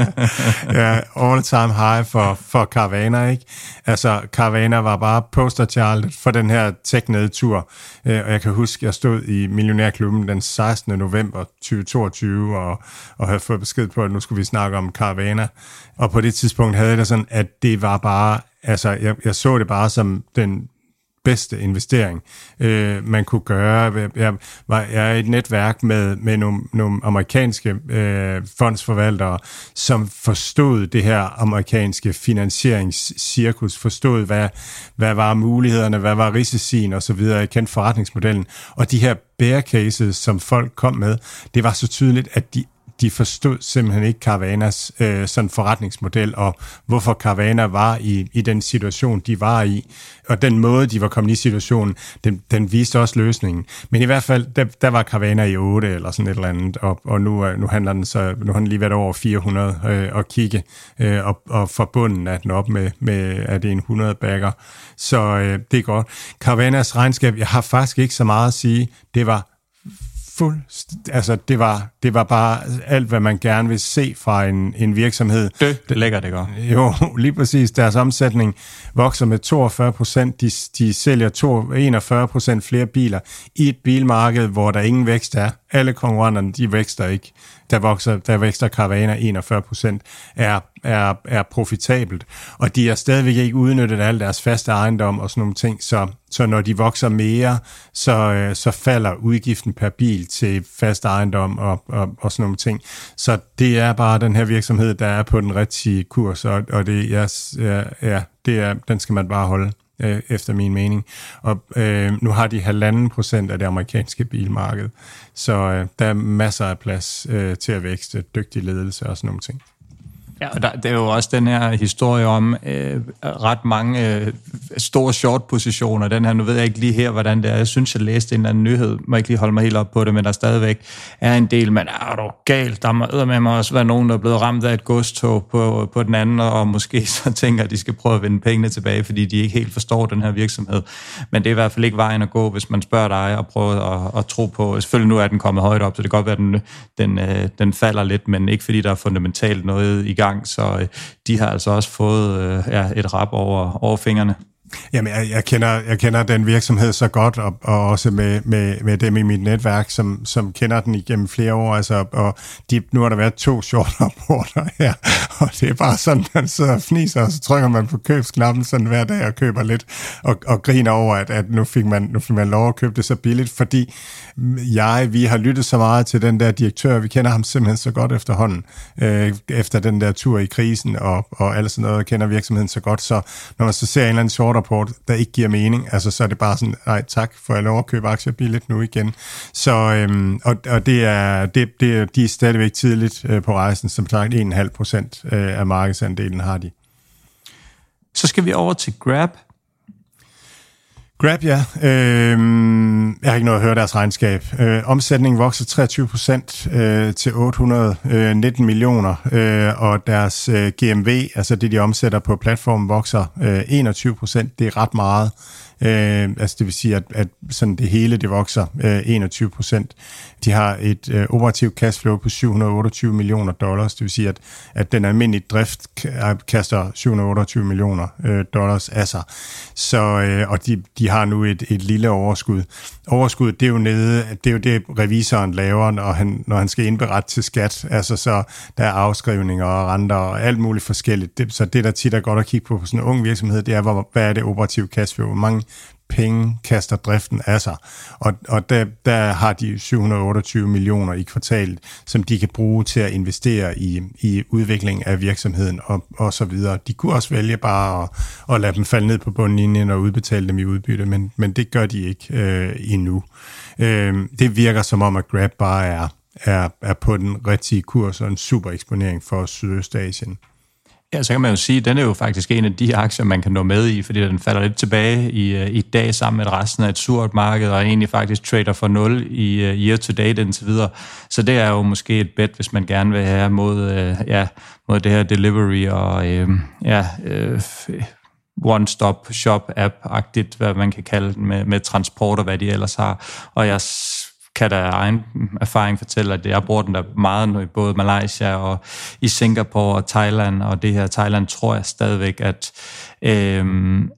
Ja, all time high for, for Carvana, ikke? Altså, Carvana var bare posterchild for den her tech-nedtur. Øh, og jeg kan huske, jeg stod i Millionærklubben den sekstende november tyve toogtyve og, og havde fået besked på, at nu skulle vi snakke om Carvana. Og på det tidspunkt havde jeg det sådan, at det var bare, altså, jeg, jeg så det bare som den bedste investering, øh, man kunne gøre. Jeg, var, jeg er i et netværk med, med nogle, nogle amerikanske øh, fondsforvaltere, som forstod det her amerikanske finansieringscirkus, forstod, hvad, hvad var mulighederne, hvad var risicien og så videre. Jeg kendte forretningsmodellen. Og de her bear cases, som folk kom med, det var så tydeligt, at de De forstod simpelthen ikke Carvanas øh, sådan forretningsmodel, og hvorfor Carvana var i, i den situation, de var i. Og den måde, de var kommet i situationen, den, den viste også løsningen. Men i hvert fald, der, der var Carvana i otte eller sådan et eller andet, og, og nu, nu handler den så, nu har den lige været over fire hundrede øh, og kigge, øh, og, og for bunden er den op med, med at det er en hundrede backer. Så øh, det er godt. Carvanas regnskab, jeg har faktisk ikke så meget at sige, det var fuld, altså det var, det var bare alt, hvad man gerne vil se fra en, en virksomhed. Det, det lægger det godt. Jo, lige præcis. Deres omsætning vokser med toogfyrre procent. De, de sælger enogfyrre procent flere biler i et bilmarked, hvor der ingen vækst er. Alle konkurrenterne, de vækster ikke. Der, vokser, der vækster Carvana enogfyrre procent, er, er, er profitabelt. Og de har stadigvæk ikke udnyttet al deres faste ejendom og sådan nogle ting, så, så når de vokser mere, så, så falder udgiften per bil til fast ejendom og, og, og sådan nogle ting. Så det er bare den her virksomhed, der er på den rigtige kurs, og, og det, ja, ja, det er, den skal man bare holde øh, efter min mening. Og øh, nu har de halvanden procent af det amerikanske bilmarked, så øh, der er masser af plads øh, til at vækste, dygtig ledelse og sådan nogle ting. Ja, og der, det er jo også den her historie om øh, ret mange øh, store short-positioner. Den her, nu ved jeg ikke lige her, hvordan det er. Jeg synes, jeg læste en eller anden nyhed. Må ikke lige holde mig helt op på det, men der stadigvæk er en del. Men er du galt? Der må med mig også være nogen, der er blevet ramt af et godstog på, på den anden, og måske så tænker, at de skal prøve at vinde pengene tilbage, fordi de ikke helt forstår den her virksomhed. Men det er i hvert fald ikke vejen at gå, hvis man spørger dig og prøver at, at tro på. Selvfølgelig nu er den kommet højt op, så det kan godt være, at den, den, øh, den falder lidt, men ikke fordi der er fundamentalt noget i gang. Så øh, de har altså også fået øh, ja, et rap over, over fingrene. Jamen, jeg, jeg, kender, jeg kender den virksomhed så godt, og, og også med, med, med dem i mit netværk, som, som kender den igennem flere år. Altså, og de, nu har der været to short-rapporter her, og det er bare sådan, man sidder og fniser, og så trykker man på købsknappen sådan hver dag og køber lidt, og, og griner over, at, at nu, fik man, nu fik man lov at købe det så billigt, fordi jeg, vi har lyttet så meget til den der direktør, vi kender ham simpelthen så godt efterhånden, øh, efter den der tur i krisen, og, og alt sådan noget, kender virksomheden så godt, så når man så ser en eller anden short rapport, der ikke giver mening, altså så er det bare sådan, nej tak, får jeg lov at købe aktier billigt nu igen. Så, øhm, og, og det er, det, det, de er stadigvæk tidligt øh, på rejsen, som sagt en komma fem procent øh, af markedsandelen har de. Så skal vi over til Grab. Grab, ja. Øh, jeg har ikke noget at høre deres regnskab. Øh, omsætningen vokser treogtyve procent øh, til otte hundrede og nitten millioner, øh, og deres øh, G M V, altså det de omsætter på platformen, vokser øh, enogtyve procent. Det er ret meget. Øh, altså det vil sige, at, at sådan det hele, det vokser øh, enogtyve procent. De har et øh, operativt cashflow på syv hundrede og otteogtyve millioner dollars. Det vil sige, at, at den almindelige drift kaster syv hundrede og otteogtyve millioner øh, dollars af sig. Så, øh, og de, de har nu et, et lille overskud. Overskud, det er jo nede, det er jo det, revisoren laver, når han, når han skal indberette til skat. Altså så der er afskrivninger og renter og alt muligt forskelligt. Det, så det, der tit er godt at kigge på på sådan en ung virksomhed, det er, hvor, hvad er det operative cashflow? Hvor mange penge kaster driften af sig. Og, og der, der har de syv hundrede og otteogtyve millioner i kvartalet, som de kan bruge til at investere i, i udvikling af virksomheden og, og så videre. De kunne også vælge bare at, at lade dem falde ned på bundlinjen og udbetale dem i udbytte, men, men det gør de ikke øh, endnu. Øh, det virker som om, at Grab bare er, er, er på den rigtige kurs og en super eksponering for Sydøstasien. Ja, så kan man jo sige, at den er jo faktisk en af de aktier, man kan nå med i, fordi den falder lidt tilbage i, i dag sammen med resten af et surt marked, og egentlig faktisk trader for nul i uh, year to date indtil videre. Så det er jo måske et bet, hvis man gerne vil have mod, uh, ja, mod det her delivery og uh, ja, uh, one-stop shop-app-agtigt, hvad man kan kalde den, med, med transport og hvad de ellers har. Og jeg kan der egen erfaring fortælle, at jeg bruger den der meget nu i både Malaysia og i Singapore og Thailand, og det her Thailand tror jeg stadigvæk, at øhm,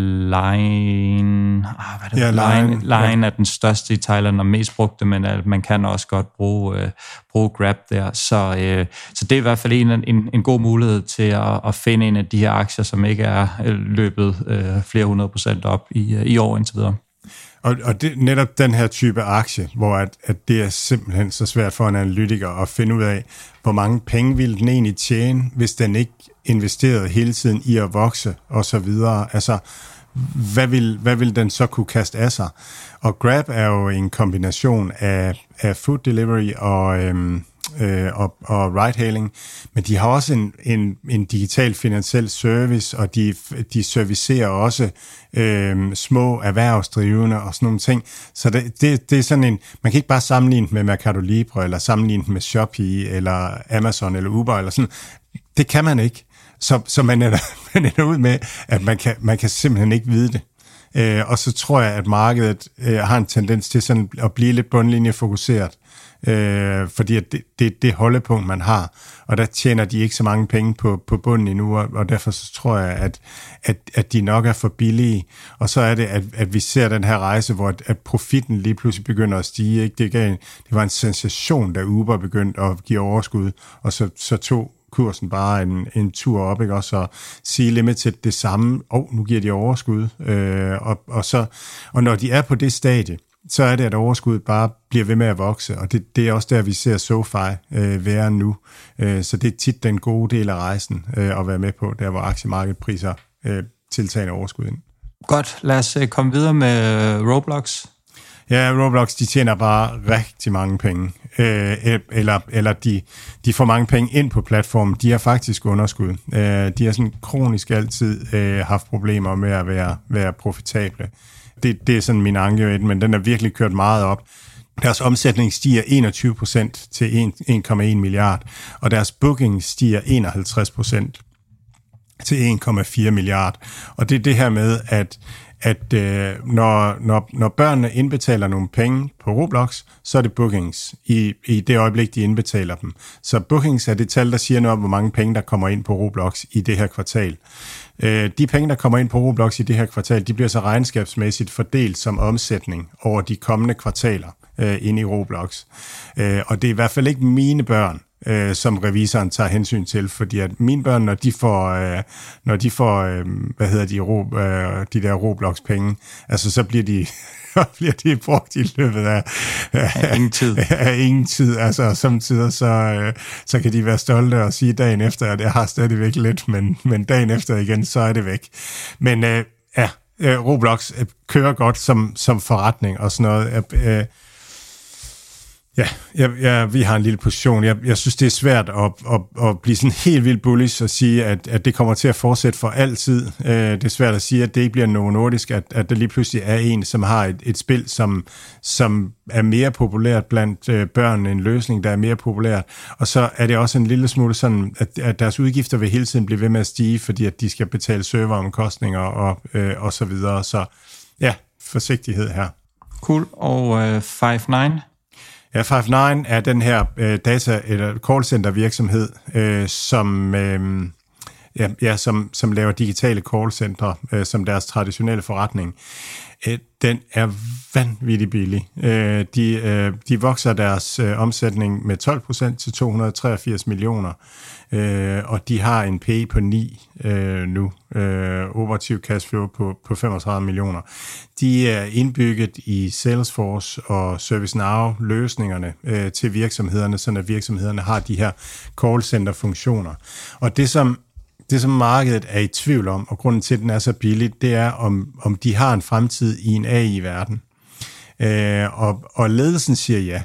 Line, ah, hvad er det? Ja, Line, Line ja. er den største i Thailand og mest brugte, men at man kan også godt bruge, øh, bruge Grab der. Så, øh, så det er i hvert fald en, en, en god mulighed til at, at finde en af de her aktier, som ikke er løbet øh, flere hundrede procent op i, i år indtil videre. Og, og det, netop den her type aktie, hvor at, at det er simpelthen så svært for en analytiker at finde ud af, hvor mange penge ville den egentlig tjene, hvis den ikke investerede hele tiden i at vokse og så videre. Altså, hvad vil, hvad vil den så kunne kaste af sig? Og Grab er jo en kombination af, af food delivery og, øhm, øh, og, og ride-hailing, men de har også en, en, en digital finansiel service, og de, de servicerer også øh, små erhvervsdrivende og sådan nogle ting. Så det, det, det er sådan en, man kan ikke bare sammenligne med Mercado Libre, eller sammenligne med Shopee, eller Amazon, eller Uber, eller sådan. Det kan man ikke. Så, så man ender, man ender ud med, at man kan, man kan simpelthen ikke vide det. Øh, og så tror jeg, at markedet øh, har en tendens til sådan at blive lidt bundlinjefokuseret, øh, fordi at det, det, det holdepunkt, man har, og der tjener de ikke så mange penge på, på bunden endnu, og, og derfor så tror jeg, at, at, at de nok er for billige. Og så er det, at, at vi ser den her rejse, hvor at, at profitten lige pludselig begynder at stige. Ikke? Det, gav, det var en sensation, da Uber begyndte at give overskud, og så, så tog kursen bare en, en tur op, ikke? Og så Sea Limited det samme, og oh, nu giver de overskud, øh, og, og, så, og når de er på det stadie, så er det, at overskuddet bare bliver ved med at vokse, og det, det er også der, vi ser SoFi øh, være nu. Øh, så det er tit den gode del af rejsen øh, at være med på, der hvor aktiemarkedpriser øh, tiltagende overskud ind. Godt, lad os komme videre med Roblox. Ja, Roblox, de tjener bare rigtig mange penge. Øh, eller eller de, de får mange penge ind på platformen. De har faktisk underskud. Øh, de har sådan kronisk altid øh, haft problemer med at være, være profitable. Det, det er sådan min anke, men den er virkelig kørt meget op. Deres omsætning stiger enogtyve procent til en komma en milliard, og deres booking stiger enoghalvtreds procent til en komma fire milliard. Og det er det her med, at at øh, når, når, når børnene indbetaler nogle penge på Roblox, så er det bookings i, i det øjeblik, de indbetaler dem. Så bookings er det tal, der siger noget om, hvor mange penge, der kommer ind på Roblox i det her kvartal. Øh, de penge, der kommer ind på Roblox i det her kvartal, de bliver så regnskabsmæssigt fordelt som omsætning over de kommende kvartaler øh, inde i Roblox. Øh, og det er i hvert fald ikke mine børn, Øh, som revisoren tager hensyn til, fordi at mine børn, når de får, øh, når de får, øh, hvad hedder de, ro, øh, de der Roblox-penge, altså så bliver de, bliver de brugt i løbet af, af ingen tid. af ingen tid, altså samtidig så, øh, så kan de være stolte og sige dagen efter, at jeg har stadigvæk lidt, men, men dagen efter igen, så er det væk. Men øh, ja, Roblox kører godt som, som forretning og sådan noget. Øh, Ja, ja, ja, vi har en lille position. Jeg, jeg synes, det er svært at, at, at blive sådan helt vildt bullish og sige, at, at det kommer til at fortsætte for altid. Øh, det er svært at sige, at det ikke bliver Novo Nordisk, at, at der lige pludselig er en, som har et, et spil, som, som er mere populært blandt øh, børn, en løsning, der er mere populært. Og så er det også en lille smule sådan, at, at deres udgifter vil hele tiden blive ved med at stige, fordi at de skal betale serveromkostninger og, øh, og så videre. Så ja, forsigtighed her. Cool. Og øh, Five nine? Ja, Five nine er den her øh, data- eller callcenter virksomhed, øh, som, øh, ja, ja, som, som laver digitale callcentre øh, som deres traditionelle forretning. Øh, den er vanvittigt billig. Øh, de, øh, de vokser deres øh, omsætning med tolv procent til to hundrede og treogfirs millioner, øh, og de har en P E på ni øh, nu, øh, operativ cashflow på, på femogtredive millioner. De er indbygget i Salesforce og ServiceNow løsningerne øh, til virksomhederne, så at virksomhederne har de her callcenter-funktioner. Og det som Det, som markedet er i tvivl om, og grunden til, at den er så billig, det er, om, om de har en fremtid i en A I-verden. Øh, og, og ledelsen siger ja,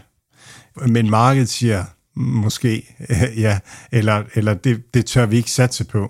men markedet siger måske øh, ja, eller, eller det, det tør vi ikke satse på.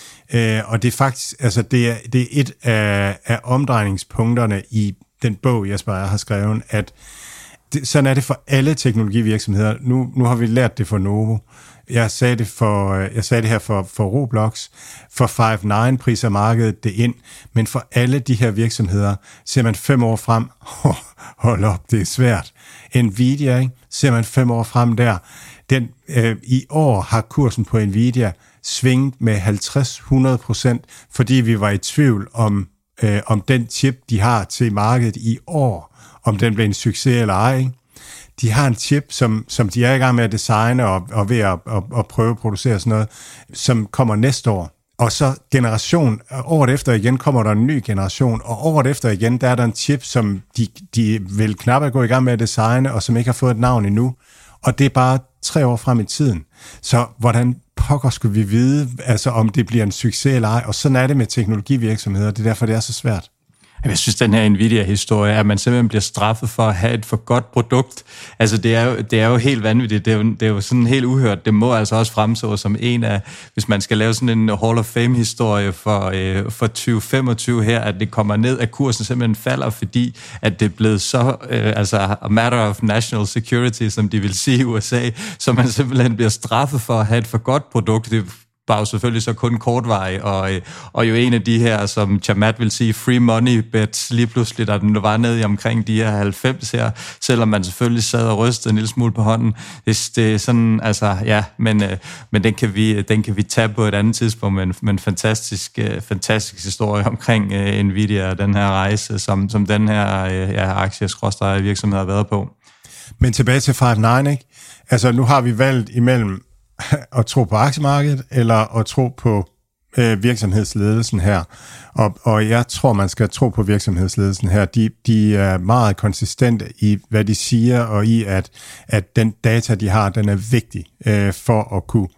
Øh, og det er faktisk, altså det er, det er et af, af omdrejningspunkterne i den bog, Jesper har skrevet, at det, sådan er det for alle teknologivirksomheder. Nu, nu har vi lært det for Novo. Jeg sagde det, for, jeg sagde det her for, for Roblox. For Five nine priser markedet det ind. Men for alle de her virksomheder ser man fem år frem. Oh, hold op, det er svært. Nvidia, ikke? Ser man fem år frem der. Den, øh, I år har kursen på Nvidia svinget med halvtreds til hundrede procent, fordi vi var i tvivl om, øh, om den chip, de har til markedet i år, om den bliver en succes eller ej. Ikke? De har en chip, som, som de er i gang med at designe og, og ved at og, og prøve at producere sådan noget, som kommer næste år. Og så generation, året efter igen kommer der en ny generation, og året efter igen, der er der en chip, som de, de vil knap at gå i gang med at designe, og som ikke har fået et navn endnu. Og det er bare tre år frem i tiden. Så hvordan pokker skulle vi vide, altså om det bliver en succes eller ej? Og sådan er det med teknologivirksomheder, det er derfor, det er så svært. Jeg synes, den her Nvidia-historie, at man simpelthen bliver straffet for at have et for godt produkt. Altså, det er jo, det er jo helt vanvittigt. Det er jo, det er jo sådan helt uhørt. Det må altså også fremstå som en af, hvis man skal lave sådan en Hall of Fame-historie for, øh, for tyve femogtyve her, at det kommer ned, at kursen simpelthen falder, fordi at det er blevet så, øh, altså a matter of national security, som de vil sige i U S A, så man simpelthen bliver straffet for at have et for godt produkt. Det var jo selvfølgelig så kun kortvarig, og, og jo en af de her, som Chamath vil sige, free money bets, lige pludselig, der den var nede i omkring de her halvfems her, selvom man selvfølgelig sad og rystede en lille smule på hånden. Det, det er sådan, altså, ja, men, men den, kan vi, den kan vi tage på et andet tidspunkt, men, men fantastisk, fantastisk historie omkring uh, Nvidia og den her rejse, som, som den her uh, ja, aktieskrådstræk virksomhed har været på. Men tilbage til Five nine, ikke? Altså, nu har vi valgt imellem at tro på aktiemarkedet, eller at tro på øh, virksomhedsledelsen her. Og, og jeg tror, man skal tro på virksomhedsledelsen her. De, de er meget konsistente i, hvad de siger, og i, at, at den data, de har, den er vigtig øh, for at kunne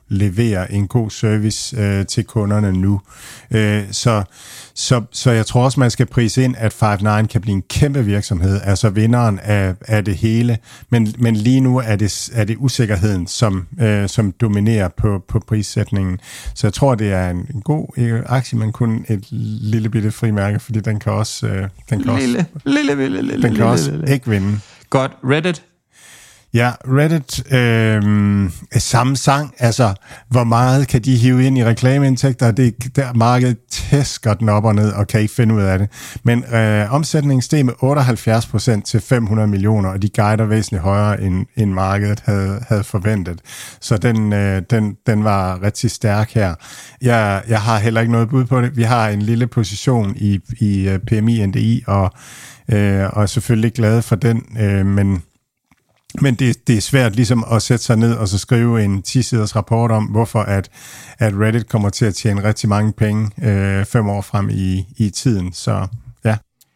leverer en god service øh, til kunderne nu. Øh, så, så, så jeg tror også, man skal prise ind, at Five nine kan blive en kæmpe virksomhed, altså vinderen af, af det hele, men, men lige nu er det, er det usikkerheden, som, øh, som dominerer på, på prissætningen. Så jeg tror, det er en, en god øh, aktie, men kun et lille bitte frimærke, fordi den kan også, øh, den kan lille, også, lille, lille, lille, den kan lille, også lille. ikke vinde. Godt. Reddit? Ja, Reddit, øh, samme sang, altså, hvor meget kan de hive ind i reklameindtægter? Det der markedet tæsker den op og ned, og kan ikke finde ud af det. Men øh, omsætningen steg med otteoghalvfjerds procent til fem hundrede millioner, og de guider væsentligt højere, end, end markedet havde, havde forventet. Så den, øh, den, den var rigtig stærk her. Jeg, jeg har heller ikke noget bud på det. Vi har en lille position i, i P M I N D I, og, øh, og er selvfølgelig glade for den, øh, men Men det, det er svært ligesom at sætte sig ned og så skrive en ti-siders rapport om, hvorfor at, at Reddit kommer til at tjene rigtig mange penge øh, fem år frem i, i tiden. Så ja.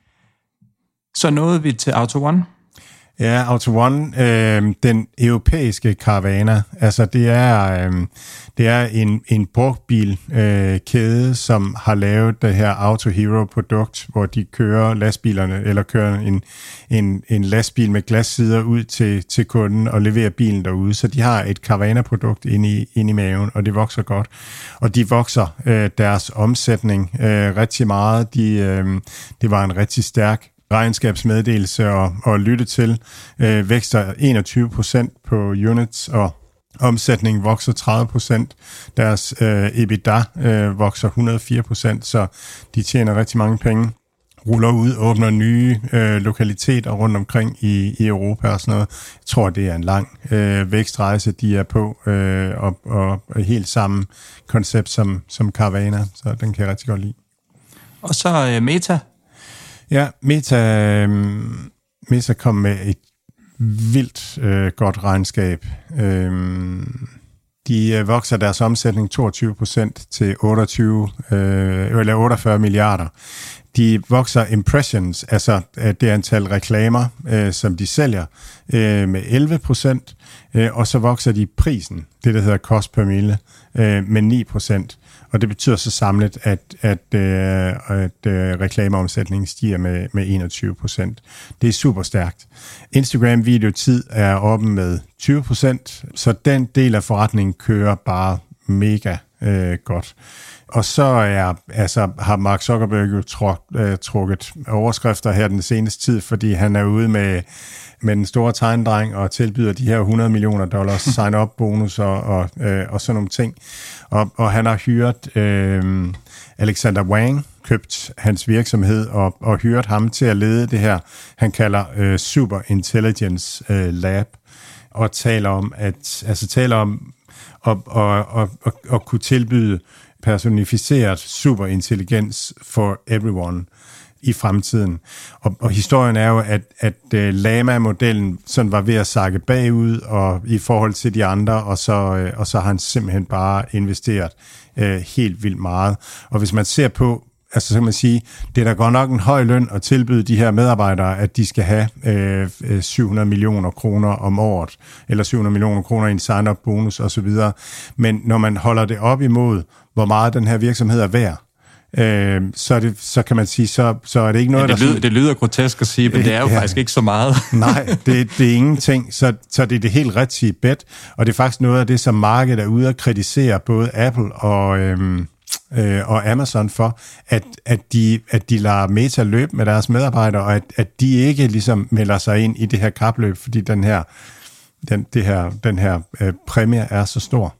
Så nåede vi til Auto One. Ja, Auto One, øh, den europæiske Carvana, altså det er, øh, det er en, en brugtbilkæde, øh, kæde, som har lavet det her Auto Hero-produkt, hvor de kører lastbilerne, eller kører en, en, en lastbil med glassider ud til, til kunden og leverer bilen derude. Så de har et Carvana-produkt inde i, inde i maven, og det vokser godt. Og de vokser øh, deres omsætning øh, rigtig meget. De, øh, det var en rigtig stærk regnskabsmeddelelse og, og lytte til, øh, vækster enogtyve procent på units, og omsætningen vokser tredive procent. Deres øh, EBITDA øh, vokser et hundrede og fire procent, så de tjener rigtig mange penge. Ruller ud, åbner nye øh, lokaliteter rundt omkring i, i Europa og sådan noget. Jeg tror, det er en lang øh, vækstrejse, de er på, øh, og, og helt samme koncept som, som Carvana, så den kan jeg rigtig godt lide. Og så øh, Meta. Ja, Meta, Meta kom med et vildt øh, godt regnskab. Øhm, de øh, vokser deres omsætning toogtyve procent til otteogtyve, øh, eller otteogfyrre milliarder. De vokser impressions, altså det antal reklamer, øh, som de sælger, øh, med elleve procent, øh, og så vokser de prisen, det der hedder cost per mille, øh, med ni procent. Og det betyder så samlet, at, at, øh, at øh, reklameomsætningen stiger med, med enogtyve procent. Det er super stærkt. Instagram-videotid er oppe med tyve procent, så den del af forretningen kører bare mega øh, godt. Og så er, altså, har Mark Zuckerberg jo truk, øh, trukket overskrifter her den seneste tid, fordi han er ude med, med den store tegndreng og tilbyder de her hundrede millioner dollars sign-up bonus og, og, øh, og sådan nogle ting. Og, og han har hyret øh, Alexander Wang, købt hans virksomhed og, og hyret ham til at lede det her, han kalder øh, Super Intelligence øh, Lab, og taler om at altså taler om at, at, at, at, at kunne tilbyde personificeret superintelligens for everyone i fremtiden. Og, og historien er jo, at, at uh, Lama-modellen sådan var ved at sakke bagud og i forhold til de andre, og så, uh, og så har han simpelthen bare investeret uh, helt vildt meget. Og hvis man ser på, altså så kan man sige, det er da godt nok en høj løn at tilbyde de her medarbejdere, at de skal have øh, syv hundrede millioner kroner om året, eller syv hundrede millioner kroner i en sign-up bonus osv. Men når man holder det op imod, hvor meget den her virksomhed er værd, øh, så, er det, så kan man sige, så, så er det ikke noget, ja, det der... Lyder, det lyder grotesk at sige, men det er jo ja, faktisk ikke så meget. Nej, det, det er ingenting, så, så det er det helt rigtige bet, og det er faktisk noget af det, som markedet er ude at kritisere både Apple og... Øh, og Amazon for, at, at, de, at de lader Meta løbe med deres medarbejdere, og at, at de ikke ligesom melder sig ind i det her kapløb, fordi den her, den, det her, den her øh, præmie er så stor.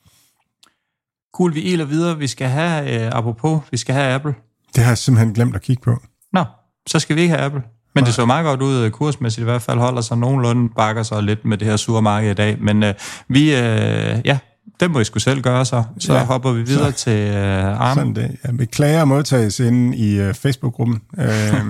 Cool, vi iler videre. Vi skal have, øh, apropos, vi skal have Apple. Det har jeg simpelthen glemt at kigge på. Nå, så skal vi ikke have Apple. Men det så meget godt ud kursmæssigt, i hvert fald holder sig nogenlunde, bakker sig lidt med det her sure marked i dag. Men øh, vi, øh, ja, det må I sgu selv gøre så. Så ja, hopper vi videre så, til uh, Arm. Sådan det. Ja, beklager modtages inde i uh, Facebook-gruppen. uh,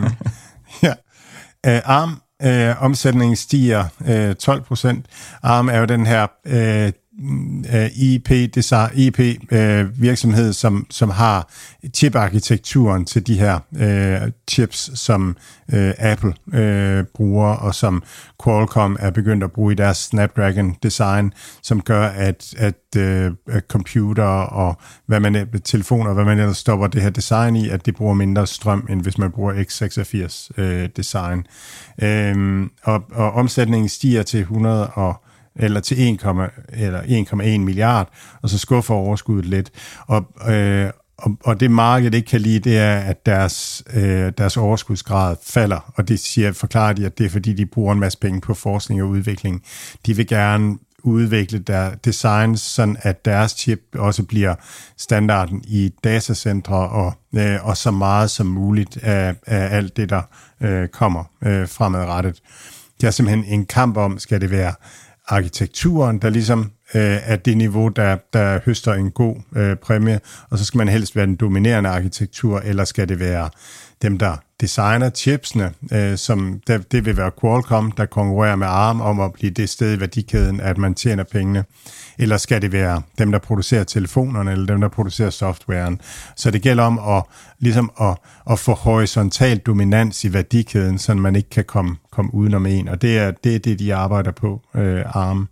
ja. uh, Arm, uh, omsætningen stiger uh, tolv procent. Arm er jo den her uh, I P, I P øh, virksomhed, som, som har chip-arkitekturen til de her øh, chips, som øh, Apple øh, bruger, og som Qualcomm er begyndt at bruge i deres Snapdragon-design, som gør, at, at, øh, at computer og hvad man, telefoner, hvad man ellers stopper det her design i, at det bruger mindre strøm, end hvis man bruger x seksogfirs-design. Øh, og, og omsætningen stiger til hundrede og eller til en komma en milliard, og så skuffer overskuddet lidt. Og, øh, og, og det markedet ikke kan lide, det er, at deres, øh, deres overskudsgrad falder, og det siger, forklarer de, at det er, fordi de bruger en masse penge på forskning og udvikling. De vil gerne udvikle der designs, sådan at deres chip også bliver standarden i datacentre, og, øh, og så meget som muligt af, af alt det, der øh, kommer øh, fremadrettet. Det er simpelthen en kamp om, skal det være arkitekturen, der ligesom øh, er det niveau, der, der høster en god øh, præmie, og så skal man helst være den dominerende arkitektur, eller skal det være dem, der designer chipsene, øh, som der, det vil være Qualcomm, der konkurrerer med ARM om at blive det sted i værdikæden, at man tjener pengene, eller skal det være dem, der producerer telefonerne, eller dem, der producerer softwaren. Så det gælder om at, ligesom at, at få horisontal dominans i værdikæden, så man ikke kan komme, komme udenom en, og det er det, er det de arbejder på, øh, ARM.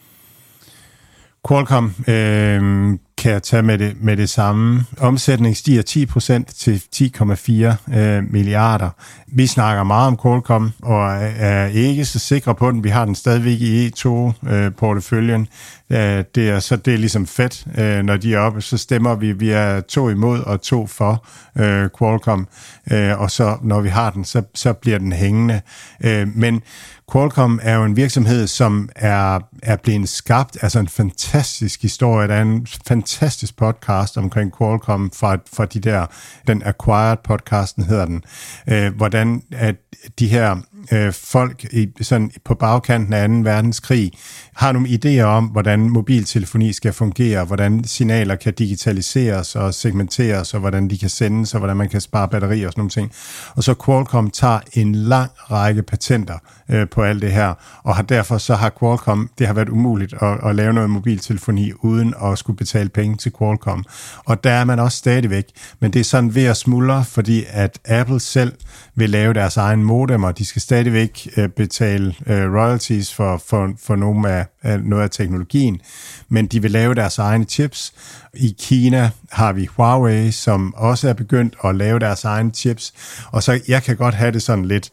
Qualcomm øh, kan jeg tage med det, med det samme. Omsætning stiger ti procent til ti komma fire øh, milliarder. Vi snakker meget om Qualcomm, og er ikke så sikre på den. Vi har den stadigvæk i E to-porteføljen. Øh, det er så det er ligesom fedt, øh, når de er oppe, så stemmer vi. Vi er to imod og to for øh, Qualcomm, øh, og så når vi har den, så, så bliver den hængende. Øh, men Qualcomm er jo en virksomhed, som er, er blevet skabt, altså en fantastisk historie. Der er en fantastisk podcast omkring Qualcomm fra, fra de der, den Acquired podcasten hedder den, øh, hvordan at de her øh, folk i, sådan på bagkanten af anden verdenskrig har nogle idéer om, hvordan mobiltelefoni skal fungere, hvordan signaler kan digitaliseres og segmenteres, og hvordan de kan sendes, og hvordan man kan spare batterier og sådan nogle ting. Og så Qualcomm tager en lang række patenter øh, på alt det her, og har derfor så har Qualcomm, det har været umuligt at, at lave noget mobiltelefoni uden at skulle betale penge til Qualcomm. Og der er man også stadigvæk, men det er sådan ved at smuldre, fordi at Apple selv vil lave deres egen modemer. De skal stadigvæk øh, betale øh, royalties for, for, for nogle af, af, noget af teknologien, men de vil lave deres egne chips. I Kina har vi Huawei, som også er begyndt at lave deres egne chips, og så jeg kan godt have det sådan lidt,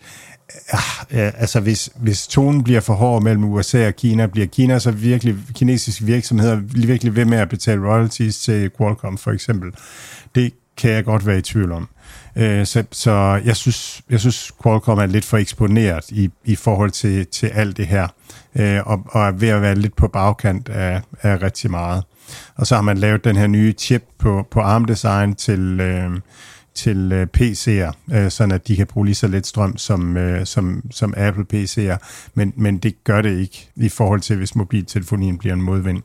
ja, altså hvis, hvis tonen bliver for hård mellem U S A og Kina, bliver Kina så virkelig, kinesiske virksomheder virkelig ved med at betale royalties til Qualcomm for eksempel. Det kan jeg godt være i tvivl om. Så, så jeg synes, jeg synes Qualcomm er lidt for eksponeret i, i forhold til, til alt det her, og, og er ved at være lidt på bagkant af, af rigtig meget. Og så har man lavet den her nye chip på, på ARM-design til, øh, til P C'er, øh, sådan at de kan bruge lige så lidt strøm som, øh, som, som Apple P C'er, men, men det gør det ikke i forhold til, hvis mobiltelefonien bliver en modvind.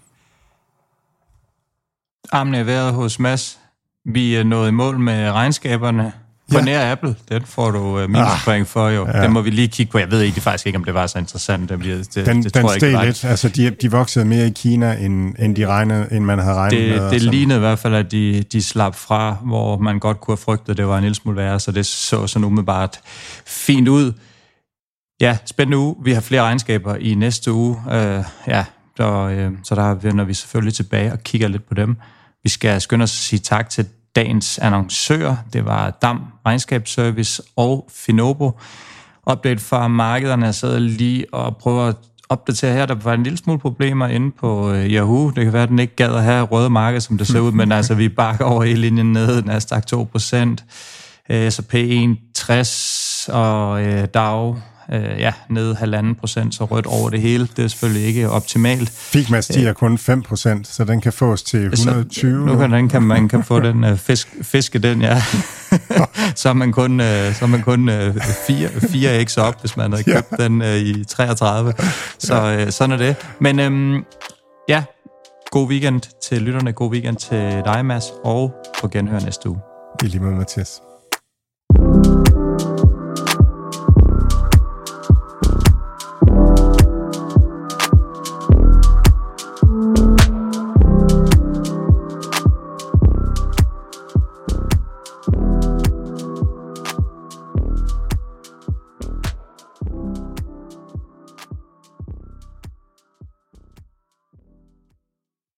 Armen er været hos Mads. Vi er nået i mål med regnskaberne. For ja. Nær Apple, den får du uh, minuspoint for jo. Ja. Den må vi lige kigge på. Jeg ved ikke faktisk ikke, om det var så interessant. Det, det, det, den det den tror jeg steg lidt. Altså, de, de voksede mere i Kina, end, end, de regnede, end man havde regnet det, med. Det lignede i hvert fald, at de, de slap fra, hvor man godt kunne have frygtet, det var en lille smule værre, så det så sådan umiddelbart fint ud. Ja, spændende uge. Vi har flere regnskaber i næste uge. Uh, ja, så, uh, så der vender vi selvfølgelig tilbage og kigger lidt på dem. Vi skal skynde os at sige tak til dagens annoncører. Det var Dam Regnskabsservice og Finobo. Update fra markederne. Jeg sad lige og prøver at opdatere her. Der var en lille smule problemer inde på Yahoo. Det kan være, at den ikke gad at have røde marked, som det ser ud, men altså vi bakker over i linjen ned. Nasdaq to procent, S og P en komma tres og Dow ja, ned halvanden procent, så rødt over det hele. Det er selvfølgelig ikke optimalt. Figma stiger kun fem procent, så den kan fås til et hundrede og tyve. Så, nu kan, den, kan man kan få den uh, fisk, fiske den, ja. så er man kun, uh, så er man kun uh, fire x op, hvis man havde købt ja. den uh, i treogtredive. Så uh, sådan er det. Men um, ja, god weekend til lytterne, god weekend til dig, Mads, og på genhør næste uge. I lige måde, Mathias.